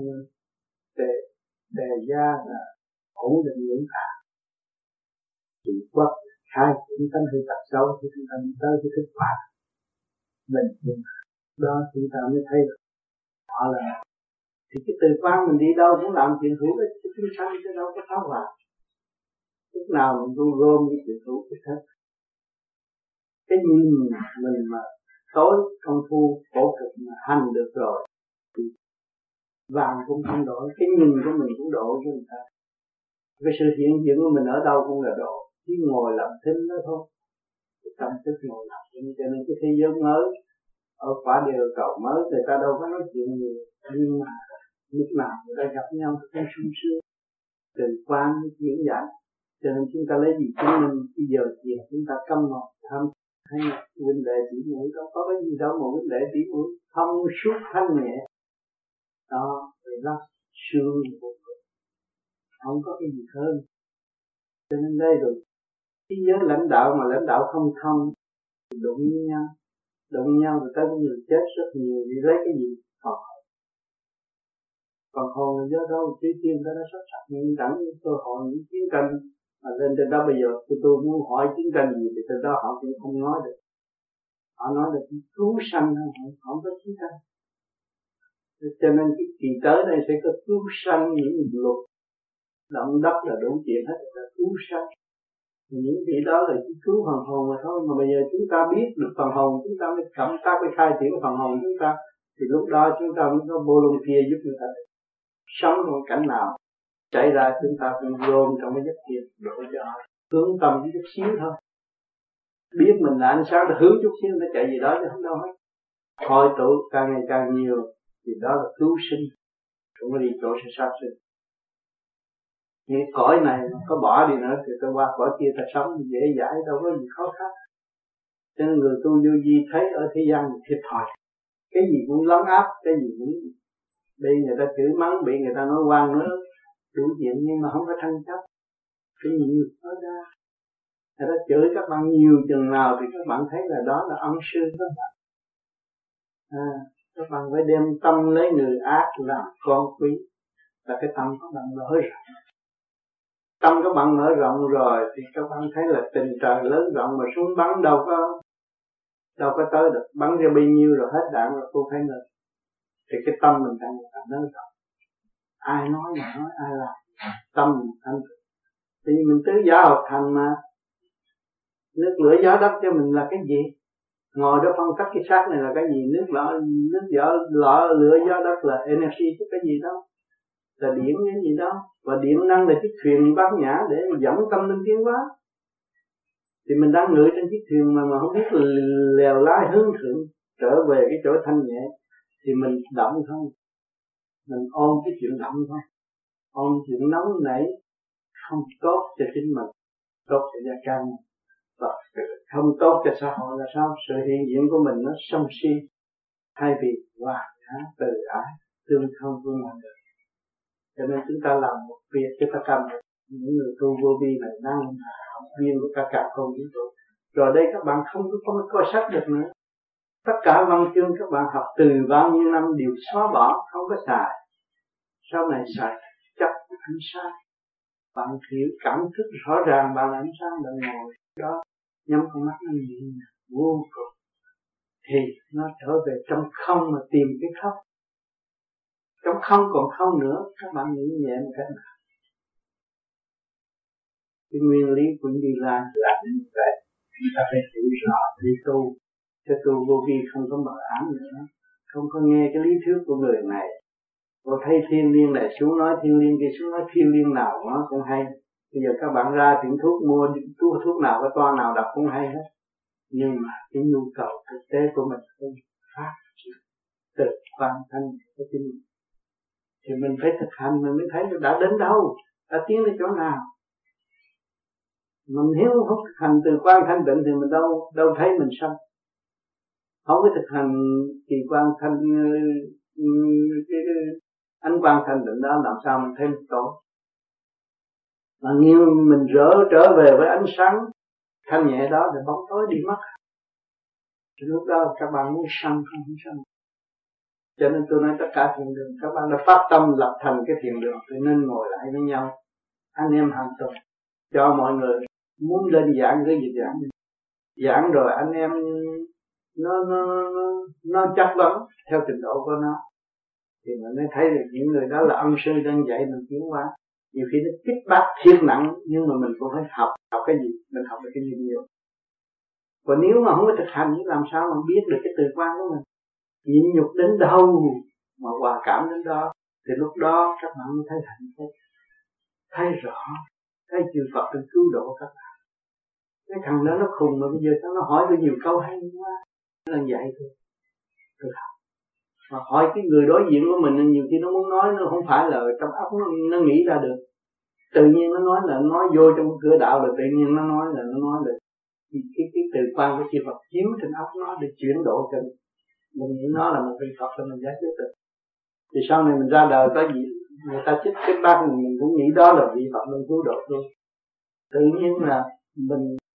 tề gia là ổn định vững vàng. Chỉ quất khai chúng ta hơi tập sâu thì chúng ta tới cái thức quả mình đó chúng ta mới thấy được họ là. Thì cái từ quan mình đi đâu cũng làm chuyện hữu ích cho chúng sanh chứ đâu có phá hoại. Lúc nào mình luôn gom cái chuyện hữu ích hết. Cái nhìn mình mà tối công phu khổ cực mà hành được rồi thì vàng cũng không đổi, cái nhìn của mình cũng độ cho người ta. Cái sự hiện diện của mình ở đâu cũng là độ, chỉ ngồi làm thinh đó thôi. Tâm thức ngồi làm thinh, cho nên cái thế giới mới ở quả địa cầu mới người ta đâu có nói chuyện nhiều, nhưng mà lúc nào người ta gặp nhau thì cũng sung sướng, từ quan diễn giải. Cho nên chúng ta lấy gì chứng minh bây giờ chuyện chúng ta câm ngọt thăm hay huynh đệ chỉ mũi đâu có cái gì đâu mà huynh đệ chỉ mũi thông suốt thanh nhẹ đó, rồi nó sương vô cùng, không có cái gì hơn. Cho nên đây rồi Thế giới lãnh đạo mà lãnh đạo không thông thì đụng nhau rồi tới người chết rất nhiều, đi lấy cái gì? Còn hồn là do đâu Chư Thiên ta đã sắp đặt những đẳng cơ hội những chiến tranh mà lên trên đó. Bây giờ tôi muốn hỏi chiến tranh gì thì từ đó họ cũng không nói được. Họ nói được cứu sanh thôi, không có chiến tranh. Cho nên cái kỳ tới đây sẽ có cứu sanh, những luật động đất là đủ chuyện hết, là cứu sanh. Những vị đó là chỉ cứu phần hồn mà thôi. Mà bây giờ chúng ta biết được phần hồn, chúng ta mới cảm tác với khai triển phần hồn chúng ta, thì lúc đó chúng ta mới có volunteer giúp người ta sống trong cảnh nào chạy ra, chúng ta cũng gồm trong cái giấc thiền độ cho họ hướng tâm với chút xíu thôi. Biết mình là ánh sáng, hướng chút xíu nó chạy gì đó chứ không đâu hết. Hội tụ càng ngày càng nhiều thì đó là cứu sinh, không có đi chỗ sẽ sát sinh. Những cõi này có bỏ đi nữa thì tôi qua cõi kia ta sống dễ dãi, đâu có gì khó khăn. Cho nên người tu vô vi thấy ở thế gian thiệt thòi, cái gì cũng lấn áp, cái gì cũng bị người ta chửi mắng, bị người ta nói oan nữa, đủ chuyện, nhưng mà không có tranh chấp. Cái gì nói ra, người ta chửi các bạn nhiều chừng nào thì các bạn thấy là đó là ân sư các bạn. Các bạn phải đem tâm lấy người ác làm con quý, là cái tâm các bạn mở rộng. Tâm các bạn mở rộng rồi thì các bạn thấy là tình trời lớn rộng, mà súng bắn đâu có tới được, bắn ra bao nhiêu rồi hết đạn rồi cô thấy nữa. Thì cái tâm mình càng lớn rộng. Ai nói mà nói, ai làm tâm mình thanh. Thì mình tứ giả hợp thành mà. Nước lửa gió đất cho mình là cái gì? Ngồi đó phân tích cái xác này là cái gì? Nước lửa gió đất là energy chứ cái gì đó, là điện cái gì đó. Và điện năng là chiếc thuyền bát nhã để dẫn tâm linh tiến hóa. Thì mình đang ngự trên chiếc thuyền mà không biết lèo lái hướng thượng trở về cái chỗ thanh nhẹ, thì mình động thôi, mình ôm cái chuyện động thôi, ôm chuyện nóng nảy không tốt cho chính mình, tốt cho gia can, và không tốt cho xã hội là sao? Sự hiện diện của mình nó sân si, thay vì hòa nhã từ ái tương thông với mọi người. Cho nên chúng ta làm một việc cho tất cả những người tu vô vi này đang học viên của cả con vũ trụ. Rồi đây các bạn không có coi sách được nữa. Tất cả văn chương các bạn học từ bao nhiêu năm đều xóa bỏ, không có xài. Sau này xài chấp ánh sáng. Bạn hiểu cảm thức rõ ràng bạn là ánh sáng, bạn ngồi đó nhắm con mắt nó nhìn vô cùng, thì nó trở về trong không mà tìm cái không. Trong không còn không nữa, các bạn nghĩ nhẹ một cách nào? Cái nguyên lý của Như Lai là như vậy. Chúng ta phải hiểu rõ đi tu, cho tu vô vi không có mờ ám nữa, không có nghe cái lý thuyết của người này. Cô thấy thiên liên này xuống nói thiên liên kia xuống nói thiên liên nào nó cũng hay. Bây giờ các bạn ra tiệm thuốc mua thuốc nào, cái toa nào đọc cũng hay hết. Nhưng mà cái nhu cầu thực tế của mình phải phát triển từ quan thanh của chính mình. Thì mình phải thực hành mình mới thấy đã đến đâu, đã tiến đến chỗ nào. Mình nếu không thực hành từ quan thanh định thì mình đâu thấy mình sanh. Không có thực hành kỳ quan thanh ánh quan thanh định đó làm sao mình thấy mình tốt. Mà nếu mình trở về với ánh sáng thanh nhẹ đó thì bóng tối đi mất. Thì lúc đó các bạn muốn sanh không sanh. Cho nên tôi nói tất cả thiền đường các bạn đã phát tâm lập thành cái thiền đường thì nên ngồi lại với nhau anh em hàng tuần cho mọi người muốn lên giảng cái gì giảng rồi anh em nó chắc lắm theo trình độ của nó, thì mình mới thấy được những người đó là ân sư đang dạy mình tiến hóa. Nhiều khi nó kích bác thiệt nặng nhưng mà mình cũng phải học cái gì, mình học được cái gì nhiều. Còn nếu mà không có thực hành thì làm sao mà biết được cái từ quan của mình. Nhịn nhục đến đâu mà hòa cảm đến đó, thì lúc đó các bạn mới thấy hạnh phúc, thấy rõ, thấy chư Phật đang cứu độ các bạn. Cái thằng đó nó khùng mà bây giờ nó hỏi tôi nhiều câu hay quá, nó là vậy thôi. Tôi học. Mà hỏi cái người đối diện của mình nhiều khi nó muốn nói nó không phải là trong óc nó nghĩ ra được. Tự nhiên nó nói là nói vô trong cửa đạo là tự nhiên nó nói là cái từ quan của chư Phật chiếu trên óc nó để chuyển độ cho mình nghĩ nó là một vị Phật cho mình giải quyết được. Thì sau này mình ra đời có gì người ta chích cái bác mình cũng nghĩ đó là vị Phật mình cứu độ luôn. Tự nhiên là mình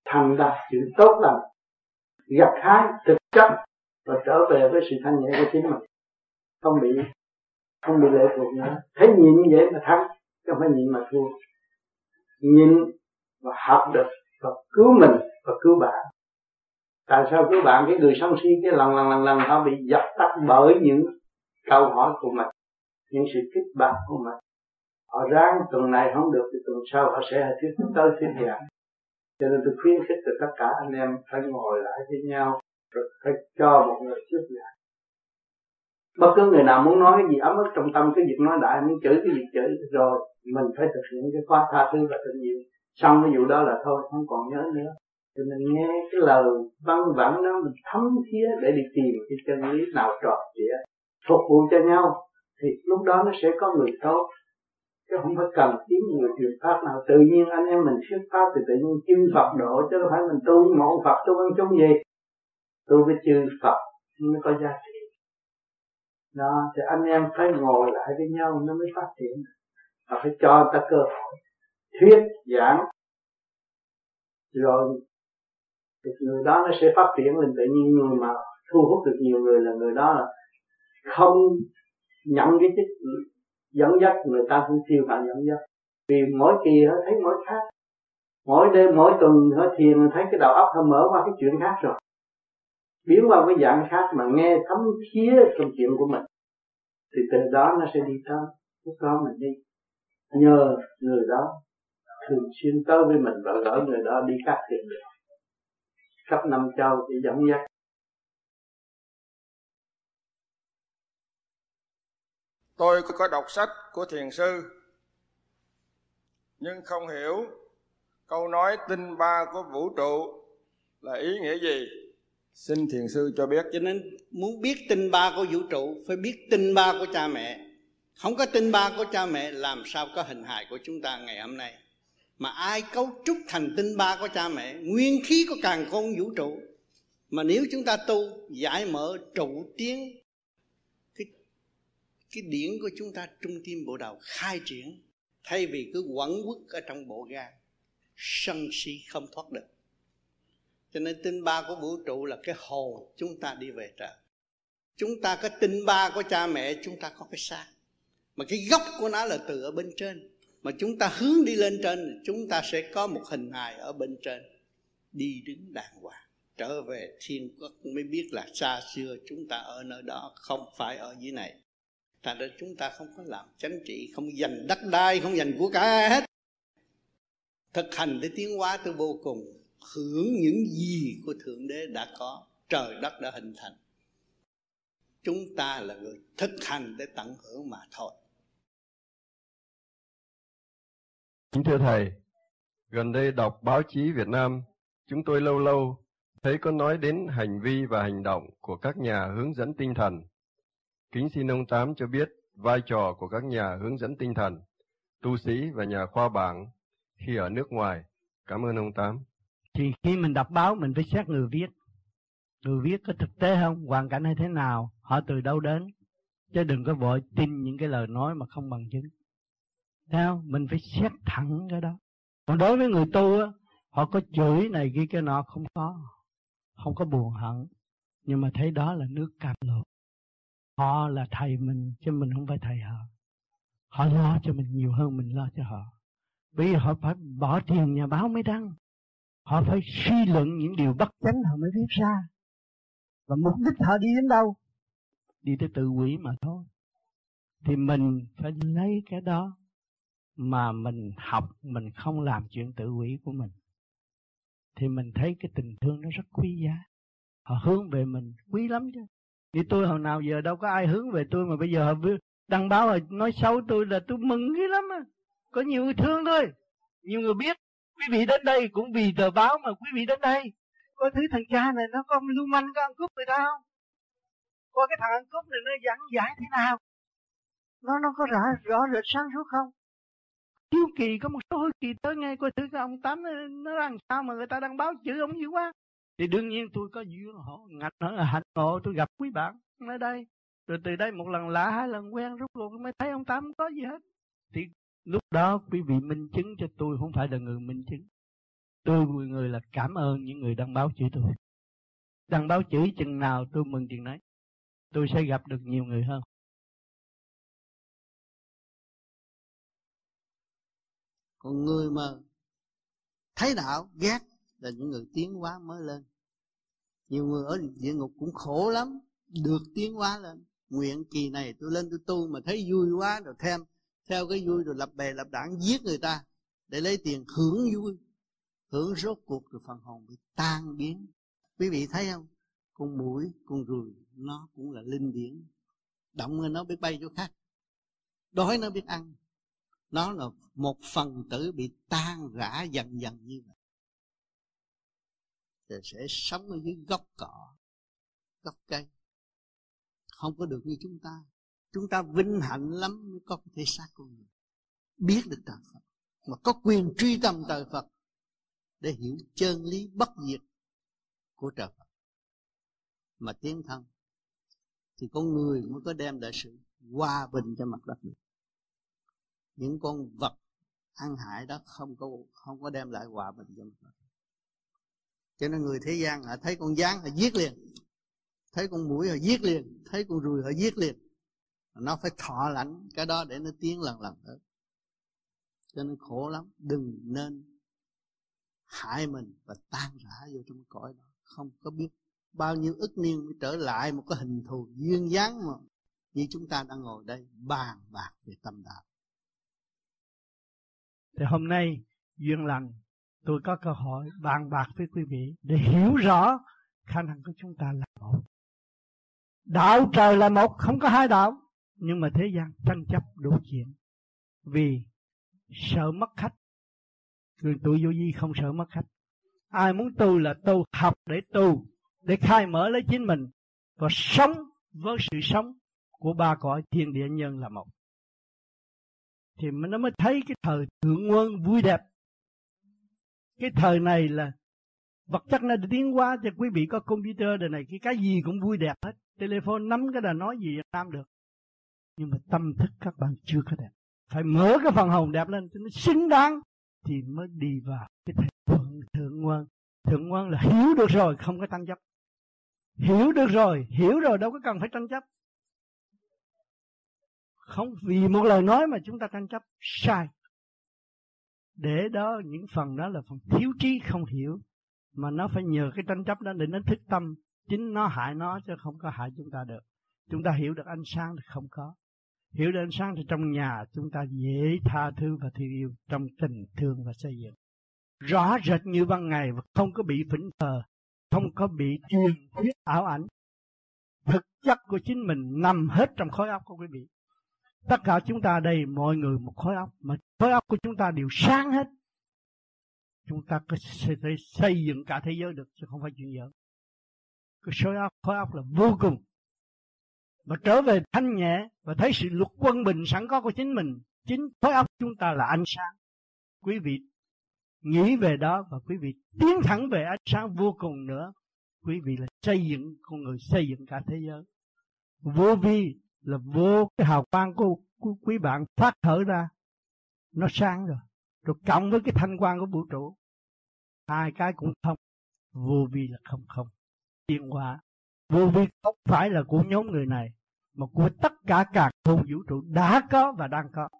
thành đạt chuyện tốt lành, gặt hái thực chất và trở về với sự thanh nhẹ của chính mình, không bị lệ thuộc nữa. Thấy nhịn như vậy mà thắng, chứ không phải nhịn mà thua. Nhịn và học được và cứu mình và cứu bạn. Tại sao cứu bạn? Cái người sân si cái lần họ bị dập tắt bởi những câu hỏi của mình, những sự kích bác của mình. Họ ráng tuần này không được thì tuần sau họ sẽ thuyết giảng. Cho nên tôi khuyến khích từ tất cả anh em phải ngồi lại với nhau rồi phải cho một người thuyết giảng. Bất cứ người nào muốn nói cái gì ấm ức trong tâm, cái việc nói đại, muốn chửi cái việc chửi, rồi mình phải thực hiện cái khóa tha thứ và tình yêu. Xong cái vụ đó là thôi, không còn nhớ nữa. Cho nên nghe cái lời văng vẳng đó mình thấm thía để đi tìm cái chân lý nào trọn trịa, phục vụ cho nhau, thì lúc đó nó sẽ có người tốt. Chứ không phải cần kiếm người truyền pháp nào. Tự nhiên anh em mình thuyết pháp thì tự nhiên chư Phật độ, chứ không phải mình tu mộ Phật tu ăn chung gì. Tu với chư Phật mới có giá trị. Đó, thì anh em phải ngồi lại với nhau nó mới phát triển. Và phải cho ta cơ hội thuyết giảng, rồi thì người đó nó sẽ phát triển lên. Tự nhiên người mà thu hút được nhiều người là người đó là không nhận cái chức dẫn dắt, người ta cũng siêu bạn dẫn dắt. Vì mỗi kỳ họ thấy mỗi khác, mỗi đêm mỗi tuần họ thiền thấy cái đầu óc họ mở qua cái chuyện khác rồi, biến qua cái dạng khác mà nghe thấm thía trong chuyện của mình, thì từ đó nó sẽ đi tới. Lúc đó mình đi nhờ người đó thường xuyên tới với mình và gửi người đó đi các thiền đường khắp năm châu để dẫn dắt. Tôi có đọc sách của thiền sư nhưng không hiểu câu nói tinh ba của vũ trụ là ý nghĩa gì. Xin thiền sư cho biết. Cho nên muốn biết tinh ba của vũ trụ phải biết tinh ba của cha mẹ. Không có tinh ba của cha mẹ làm sao có hình hài của chúng ta ngày hôm nay. Mà ai cấu trúc thành tinh ba của cha mẹ, nguyên khí của càn khôn vũ trụ. Mà nếu chúng ta tu giải mở trụ tiến, cái điển của chúng ta trung tim bộ đầu khai triển, thay vì cứ quẩn quất ở trong bộ gan, sân si không thoát được. Cho nên tinh ba của vũ trụ là cái hồn chúng ta đi về trời. Chúng ta có tinh ba của cha mẹ, chúng ta có cái xác. Mà cái gốc của nó là từ ở bên trên. Mà chúng ta hướng đi lên trên, chúng ta sẽ có một hình hài ở bên trên, đi đứng đàng hoàng. Trở về thiên quốc mới biết là xa xưa chúng ta ở nơi đó, không phải ở dưới này. Thành ra chúng ta không có làm chánh trị, không dành đất đai, không dành của cải hết. Thực hành để tiến hóa tới vô cùng, hưởng những gì của Thượng Đế đã có, trời đất đã hình thành. Chúng ta là người thực hành để tận hưởng mà thôi. Kính thưa Thầy, gần đây đọc báo chí Việt Nam, chúng tôi lâu lâu thấy có nói đến hành vi và hành động của các nhà hướng dẫn tinh thần. Kính xin ông Tám cho biết vai trò của các nhà hướng dẫn tinh thần, tu sĩ và nhà khoa bảng khi ở nước ngoài. Cảm ơn ông Tám. Thì khi mình đọc báo mình phải xét người viết. Người viết có thực tế không, hoàn cảnh hay thế nào, họ từ đâu đến. Chứ đừng có vội tin những cái lời nói mà không bằng chứng. Thấy không? Mình phải xét thẳng cái đó. Còn đối với người tu á, họ có chửi này kia cái nọ không có buồn hận. Nhưng mà thấy đó là nước cam lộ. Họ là thầy mình chứ mình không phải thầy họ. Họ lo cho mình nhiều hơn mình lo cho họ. Bởi vì họ phải bỏ tiền nhà báo mới đăng. Họ phải suy luận những điều bất chánh họ mới viết ra. Và mục đích họ đi đến đâu? Đi tới tự hủy mà thôi. Thì mình phải lấy cái đó mà mình học, mình không làm chuyện tự hủy của mình. Thì mình thấy cái tình thương nó rất quý giá. Họ hướng về mình quý lắm chứ. Như tôi hồi nào giờ đâu có ai hướng về tôi, mà bây giờ họ đăng báo rồi nói xấu tôi là tôi mừng ghê lắm á. Có nhiều người thương thôi. Nhiều người biết quý vị đến đây cũng vì tờ báo mà quý vị đến đây. Có thứ thằng cha này nó có lưu manh, có ăn cướp người ta không? Có cái thằng ăn cướp này nó giảng giải thế nào? Nó có rõ rệt sáng suốt không? Hiếu kỳ, có một số hiếu kỳ tới ngay coi thử cái ông Tám nó làm sao mà người ta đăng báo chữ ông dữ quá. Thì đương nhiên tôi có duyên họ ngặt nữa là hạnh ngộ tôi gặp quý bạn ở đây. Rồi từ đây một lần lạ, hai lần quen, rút cuộc mới thấy ông Tám không có gì hết. Thì lúc đó quý vị minh chứng cho tôi, không phải là người minh chứng. Tôi một người là cảm ơn những người đăng báo chửi tôi. Đăng báo chửi chừng nào tôi mừng chừng đấy. Tôi sẽ gặp được nhiều người hơn. Còn người mà thấy đạo ghét là những người tiến hóa mới lên. Nhiều người ở địa ngục cũng khổ lắm, được tiến hóa lên. Nguyện kỳ này tôi lên tôi tu mà thấy vui quá, rồi theo cái vui rồi lập bè lập đảng giết người ta để lấy tiền hưởng vui, hưởng rốt cuộc rồi phần hồn bị tan biến. Quý vị thấy không? Con muỗi, con ruồi nó cũng là linh điển, động lên nó biết bay chỗ khác, đói nó biết ăn. Nó là một phần tử bị tan rã dần dần như vậy, rồi sẽ sống ở dưới gốc cỏ, gốc cây, không có được như chúng ta. Chúng ta vinh hạnh lắm mới có thể xác con người, biết được trời Phật, mà có quyền truy tầm trời Phật để hiểu chân lý bất diệt của trời Phật mà tiến thân, thì con người mới có đem lại sự hòa bình cho mặt đất được. Những con vật ăn hại đó không có đem lại hòa bình cho mặt đất. Cho nên người thế gian họ thấy con gián họ giết liền, thấy con muỗi họ giết liền, thấy con ruồi họ giết liền. Nó phải thọ lãnh cái đó để nó tiến lần tới. Cho nên khổ lắm. Đừng nên hại mình và tan rã vô trong cõi đó. Không có biết bao nhiêu ức niên mới trở lại một cái hình thù duyên dáng mà như chúng ta đang ngồi đây bàn bạc về tâm đạo. Thì hôm nay duyên lành tôi có cơ hội bàn bạc với quý vị để hiểu rõ khả năng của chúng ta là một. Đạo trời là một, không có hai đạo. Nhưng mà thế gian tranh chấp đủ chuyện. Vì sợ mất khách. Người tụi vô vi không sợ mất khách. Ai muốn tu là tu, học để tu, để khai mở lấy chính mình, và sống với sự sống của ba cõi thiên địa nhân là một. Thì nó mới thấy cái thời thượng quân vui đẹp. Cái thời này là vật chất nó tiến hóa, cho quý vị có computer đời này, cái gì cũng vui đẹp hết. Telephone nắm cái là nói gì làm được. Nhưng mà tâm thức các bạn chưa có đẹp. Phải mở cái phần hồn đẹp lên cho nó xứng đáng thì mới đi vào cái thời thượng quân. Thượng quân là hiểu được rồi, không có tranh chấp. Hiểu được rồi, hiểu rồi đâu có cần phải tranh chấp. Không vì một lời nói mà chúng ta tranh chấp sai. Để đó những phần đó là phần thiếu trí không hiểu, mà nó phải nhờ cái tranh chấp đó để nó thức tâm. Chính nó hại nó chứ không có hại chúng ta được. Chúng ta hiểu được ánh sáng thì không có. Hiểu được ánh sáng thì trong nhà chúng ta dễ tha thứ và thương yêu, trong tình thương và xây dựng. Rõ rệt như ban ngày và không có bị phỉnh phờ, không có bị truyền thuyết ảo ảnh. Thực chất của chính mình nằm hết trong khối óc của quý vị. Tất cả chúng ta đây, mọi người một khối óc, mà khối óc của chúng ta đều sáng hết. Chúng ta có thể xây dựng cả thế giới được, chứ không phải chuyện giỡn. Cái khối óc là vô cùng. Mà trở về thanh nhẹ và thấy sự luật quân bình sẵn có của chính mình. Chính khối óc chúng ta là ánh sáng. Quý vị nghĩ về đó và quý vị tiến thẳng về ánh sáng vô cùng nữa. Quý vị là xây dựng con người, xây dựng cả thế giới. Vô vi là vô cái hào quang của quý bạn phát thở ra, nó sáng rồi. Rồi cộng với cái thanh quang của vũ trụ, hai cái cũng không. Vô vi là không không. Tiến hóa. Vô vi không phải là của nhóm người này, mà của tất cả các khôn vũ trụ đã có và đang có.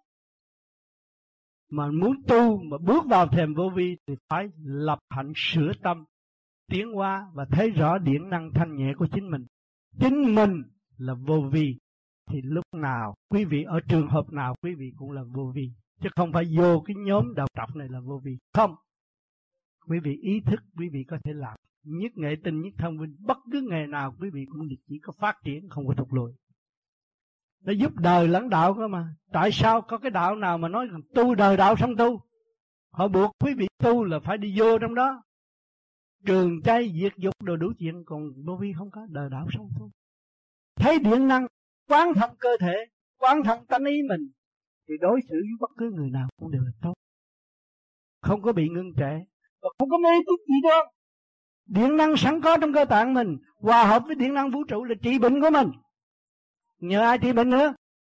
Mà muốn tu mà bước vào thềm vô vi thì phải lập hạnh sửa tâm, tiến hóa và thấy rõ điển năng thanh nhẹ của chính mình. Chính mình là vô vi. Thì lúc nào quý vị ở trường hợp nào quý vị cũng là vô vi, chứ không phải vô cái nhóm đạo trọc này là vô vi. Không. Quý vị ý thức quý vị có thể làm nhất nghệ tinh, nhất thông minh, bất cứ nghề nào quý vị cũng chỉ có phát triển, không có thụt lùi. Nó giúp đời lẫn đạo cơ mà. Tại sao có cái đạo nào mà nói tu đời đạo xong tu? Họ buộc quý vị tu là phải đi vô trong đó, trường chay diệt dục đồ đủ chuyện. Còn vô vi không có, đời đạo xong tu. Thấy điện năng, quán thông cơ thể, quán thông tánh ý mình, thì đối xử với bất cứ người nào cũng đều là tốt, không có bị ngưng trệ và không có mê tín gì đâu. Điện năng sẵn có trong cơ tạng mình, hòa hợp với điện năng vũ trụ là trị bệnh của mình. Nhờ ai trị bệnh nữa?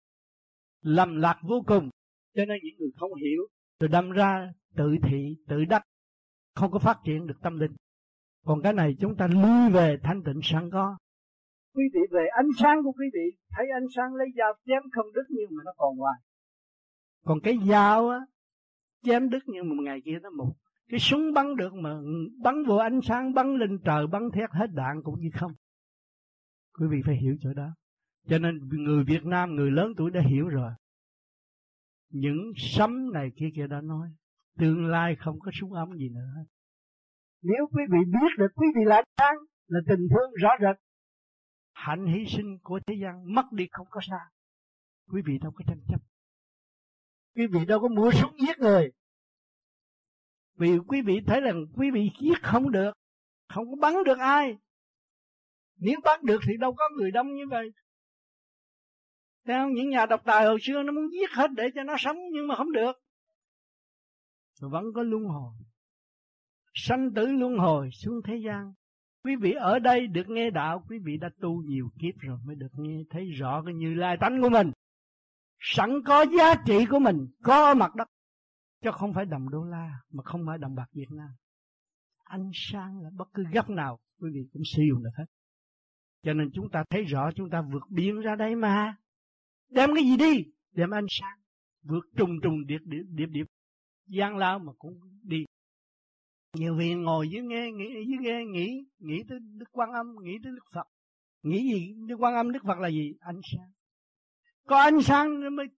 Lầm lạc vô cùng. Cho nên những người không hiểu rồi đâm ra tự thị, tự đắc, không có phát triển được tâm linh. Còn cái này chúng ta lui về thanh tịnh sẵn có. Quý vị về ánh sáng của quý vị, thấy ánh sáng lấy dao chém không đứt nhưng mà nó còn hoài. Còn cái dao á, chém đứt nhưng mà một ngày kia nó mục. Cái súng bắn được mà bắn vô ánh sáng, bắn lên trời, bắn thét hết đạn cũng như không. Quý vị phải hiểu chỗ đó. Cho nên người Việt Nam, người lớn tuổi đã hiểu rồi. Những sấm này kia đã nói, tương lai không có súng ống gì nữa. Nếu quý vị biết được quý vị là ánh sáng, là tình thương rõ rệt, hạnh hy sinh của thế gian mất đi không có sao. Quý vị đâu có tranh chấp. Quý vị đâu có mua súng giết người. Vì quý vị thấy rằng quý vị giết không được, không có bắn được ai. Nếu bắn được thì đâu có người đông như vậy. Thấy không? Những nhà độc tài hồi xưa nó muốn giết hết để cho nó sống nhưng mà không được. Rồi vẫn có luân hồi. Sanh tử luân hồi xuống thế gian. Quý vị ở đây được nghe đạo, quý vị đã tu nhiều kiếp rồi mới được nghe thấy rõ cái Như Lai tánh của mình. Sẵn có giá trị của mình, có ở mặt đất. Chứ không phải đồng đô la, mà không phải đồng bạc Việt Nam. Ánh sáng là bất cứ góc nào, quý vị cũng sử dụng được hết. Cho nên chúng ta thấy rõ chúng ta vượt biển ra đây mà. Đem cái gì đi? Đem ánh sáng. Vượt trùng điệp. Gian lao mà cũng đi. Nhiều vị ngồi dưới nghe, nghĩ tới Đức Quan Âm, nghĩ tới Đức Phật. Nghĩ gì? Đức Quan Âm, Đức Phật là gì? Ánh sáng. Có ánh sáng nó mới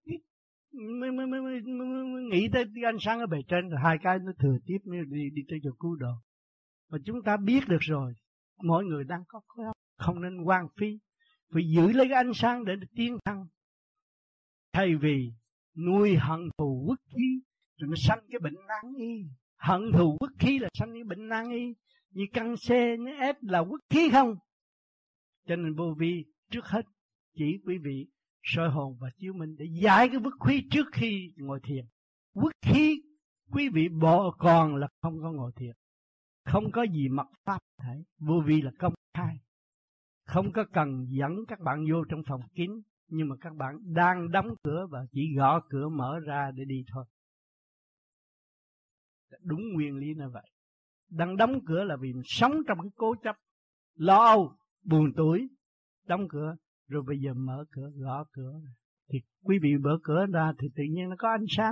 nghĩ tới ánh sáng ở bề trên, rồi hai cái nó thừa tiếp mới đi tới chỗ cứu độ. Mà chúng ta biết được rồi, mỗi người đang có không nên hoang phí, phải giữ lấy cái ánh sáng để tiến thăng. Thay vì nuôi hận thù uất khí, rồi nó sanh cái bệnh nan y. Hận thù uất khí là sanh cái bệnh nan y. Như căng xe, nó ép là uất khí không. Cho nên vô vi trước hết chỉ quý vị soi hồn và chiếu minh để giải cái uất khí trước khi ngồi thiền. Uất khí quý vị bỏ còn là không có ngồi thiền. Không có gì mật pháp thể. Vô vi là công khai. Không có cần dẫn các bạn vô trong phòng kín, nhưng mà các bạn đang đóng cửa và chỉ gõ cửa mở ra để đi thôi. Đúng nguyên lý là vậy. Đang đóng cửa là vì mình sống trong cái cố chấp, lo âu, buồn tủi, đóng cửa, rồi bây giờ mở cửa, gõ cửa. Thì quý vị mở cửa ra thì tự nhiên nó có ánh sáng.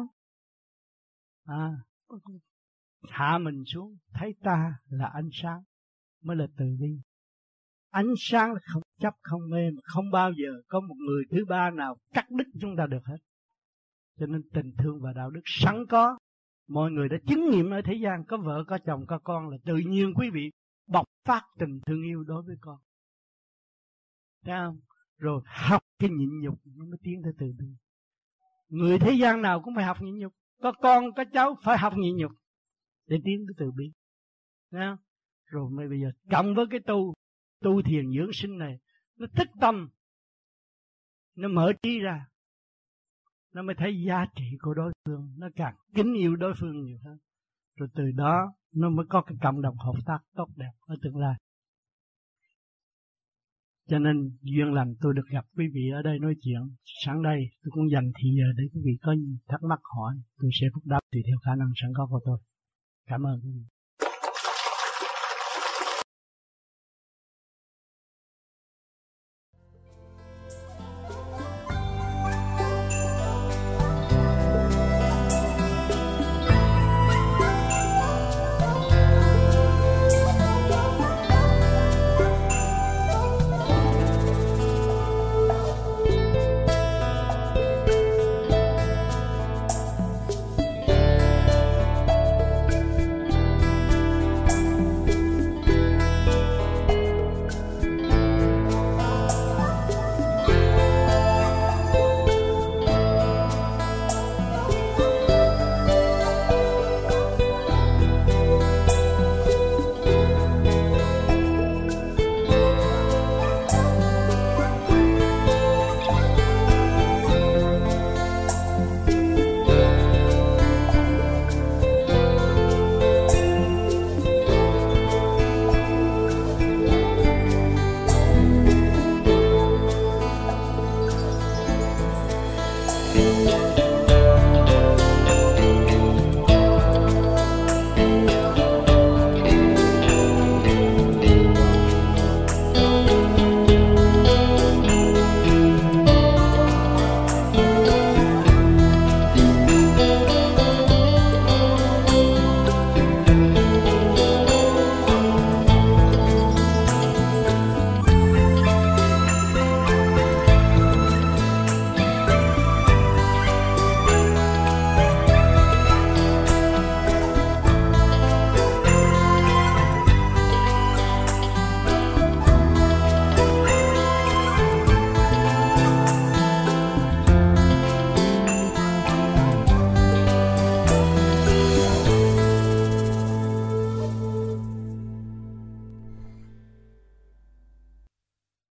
Hạ mình xuống, thấy ta là ánh sáng, mới là từ bi. Ánh sáng là không chấp, không mê, mà không bao giờ có một người thứ ba nào cắt đứt chúng ta được hết. Cho nên tình thương và đạo đức sẵn có. Mọi người đã chứng nghiệm ở thế gian, có vợ, có chồng, có con là tự nhiên quý vị bộc phát tình thương yêu đối với con. Thấy không? Rồi học cái nhịn nhục nó mới tiến tới từ bi. Người thế gian nào cũng phải học nhịn nhục. Có con, có cháu phải học nhịn nhục để tiến tới từ bi. Thấy không? Rồi bây giờ cộng với cái tu thiền dưỡng sinh này, nó thích tâm, nó mở trí ra, nó mới thấy giá trị của đối phương, nó càng kính yêu đối phương nhiều hơn. Rồi từ đó nó mới có cái cộng đồng hợp tác tốt đẹp ở tương lai. Cho nên duyên lành tôi được gặp quý vị ở đây nói chuyện. Sáng đây tôi cũng dành thì giờ để quý vị có thắc mắc hỏi, tôi sẽ phúc đáp tùy theo khả năng sẵn có của tôi. Cảm ơn quý vị.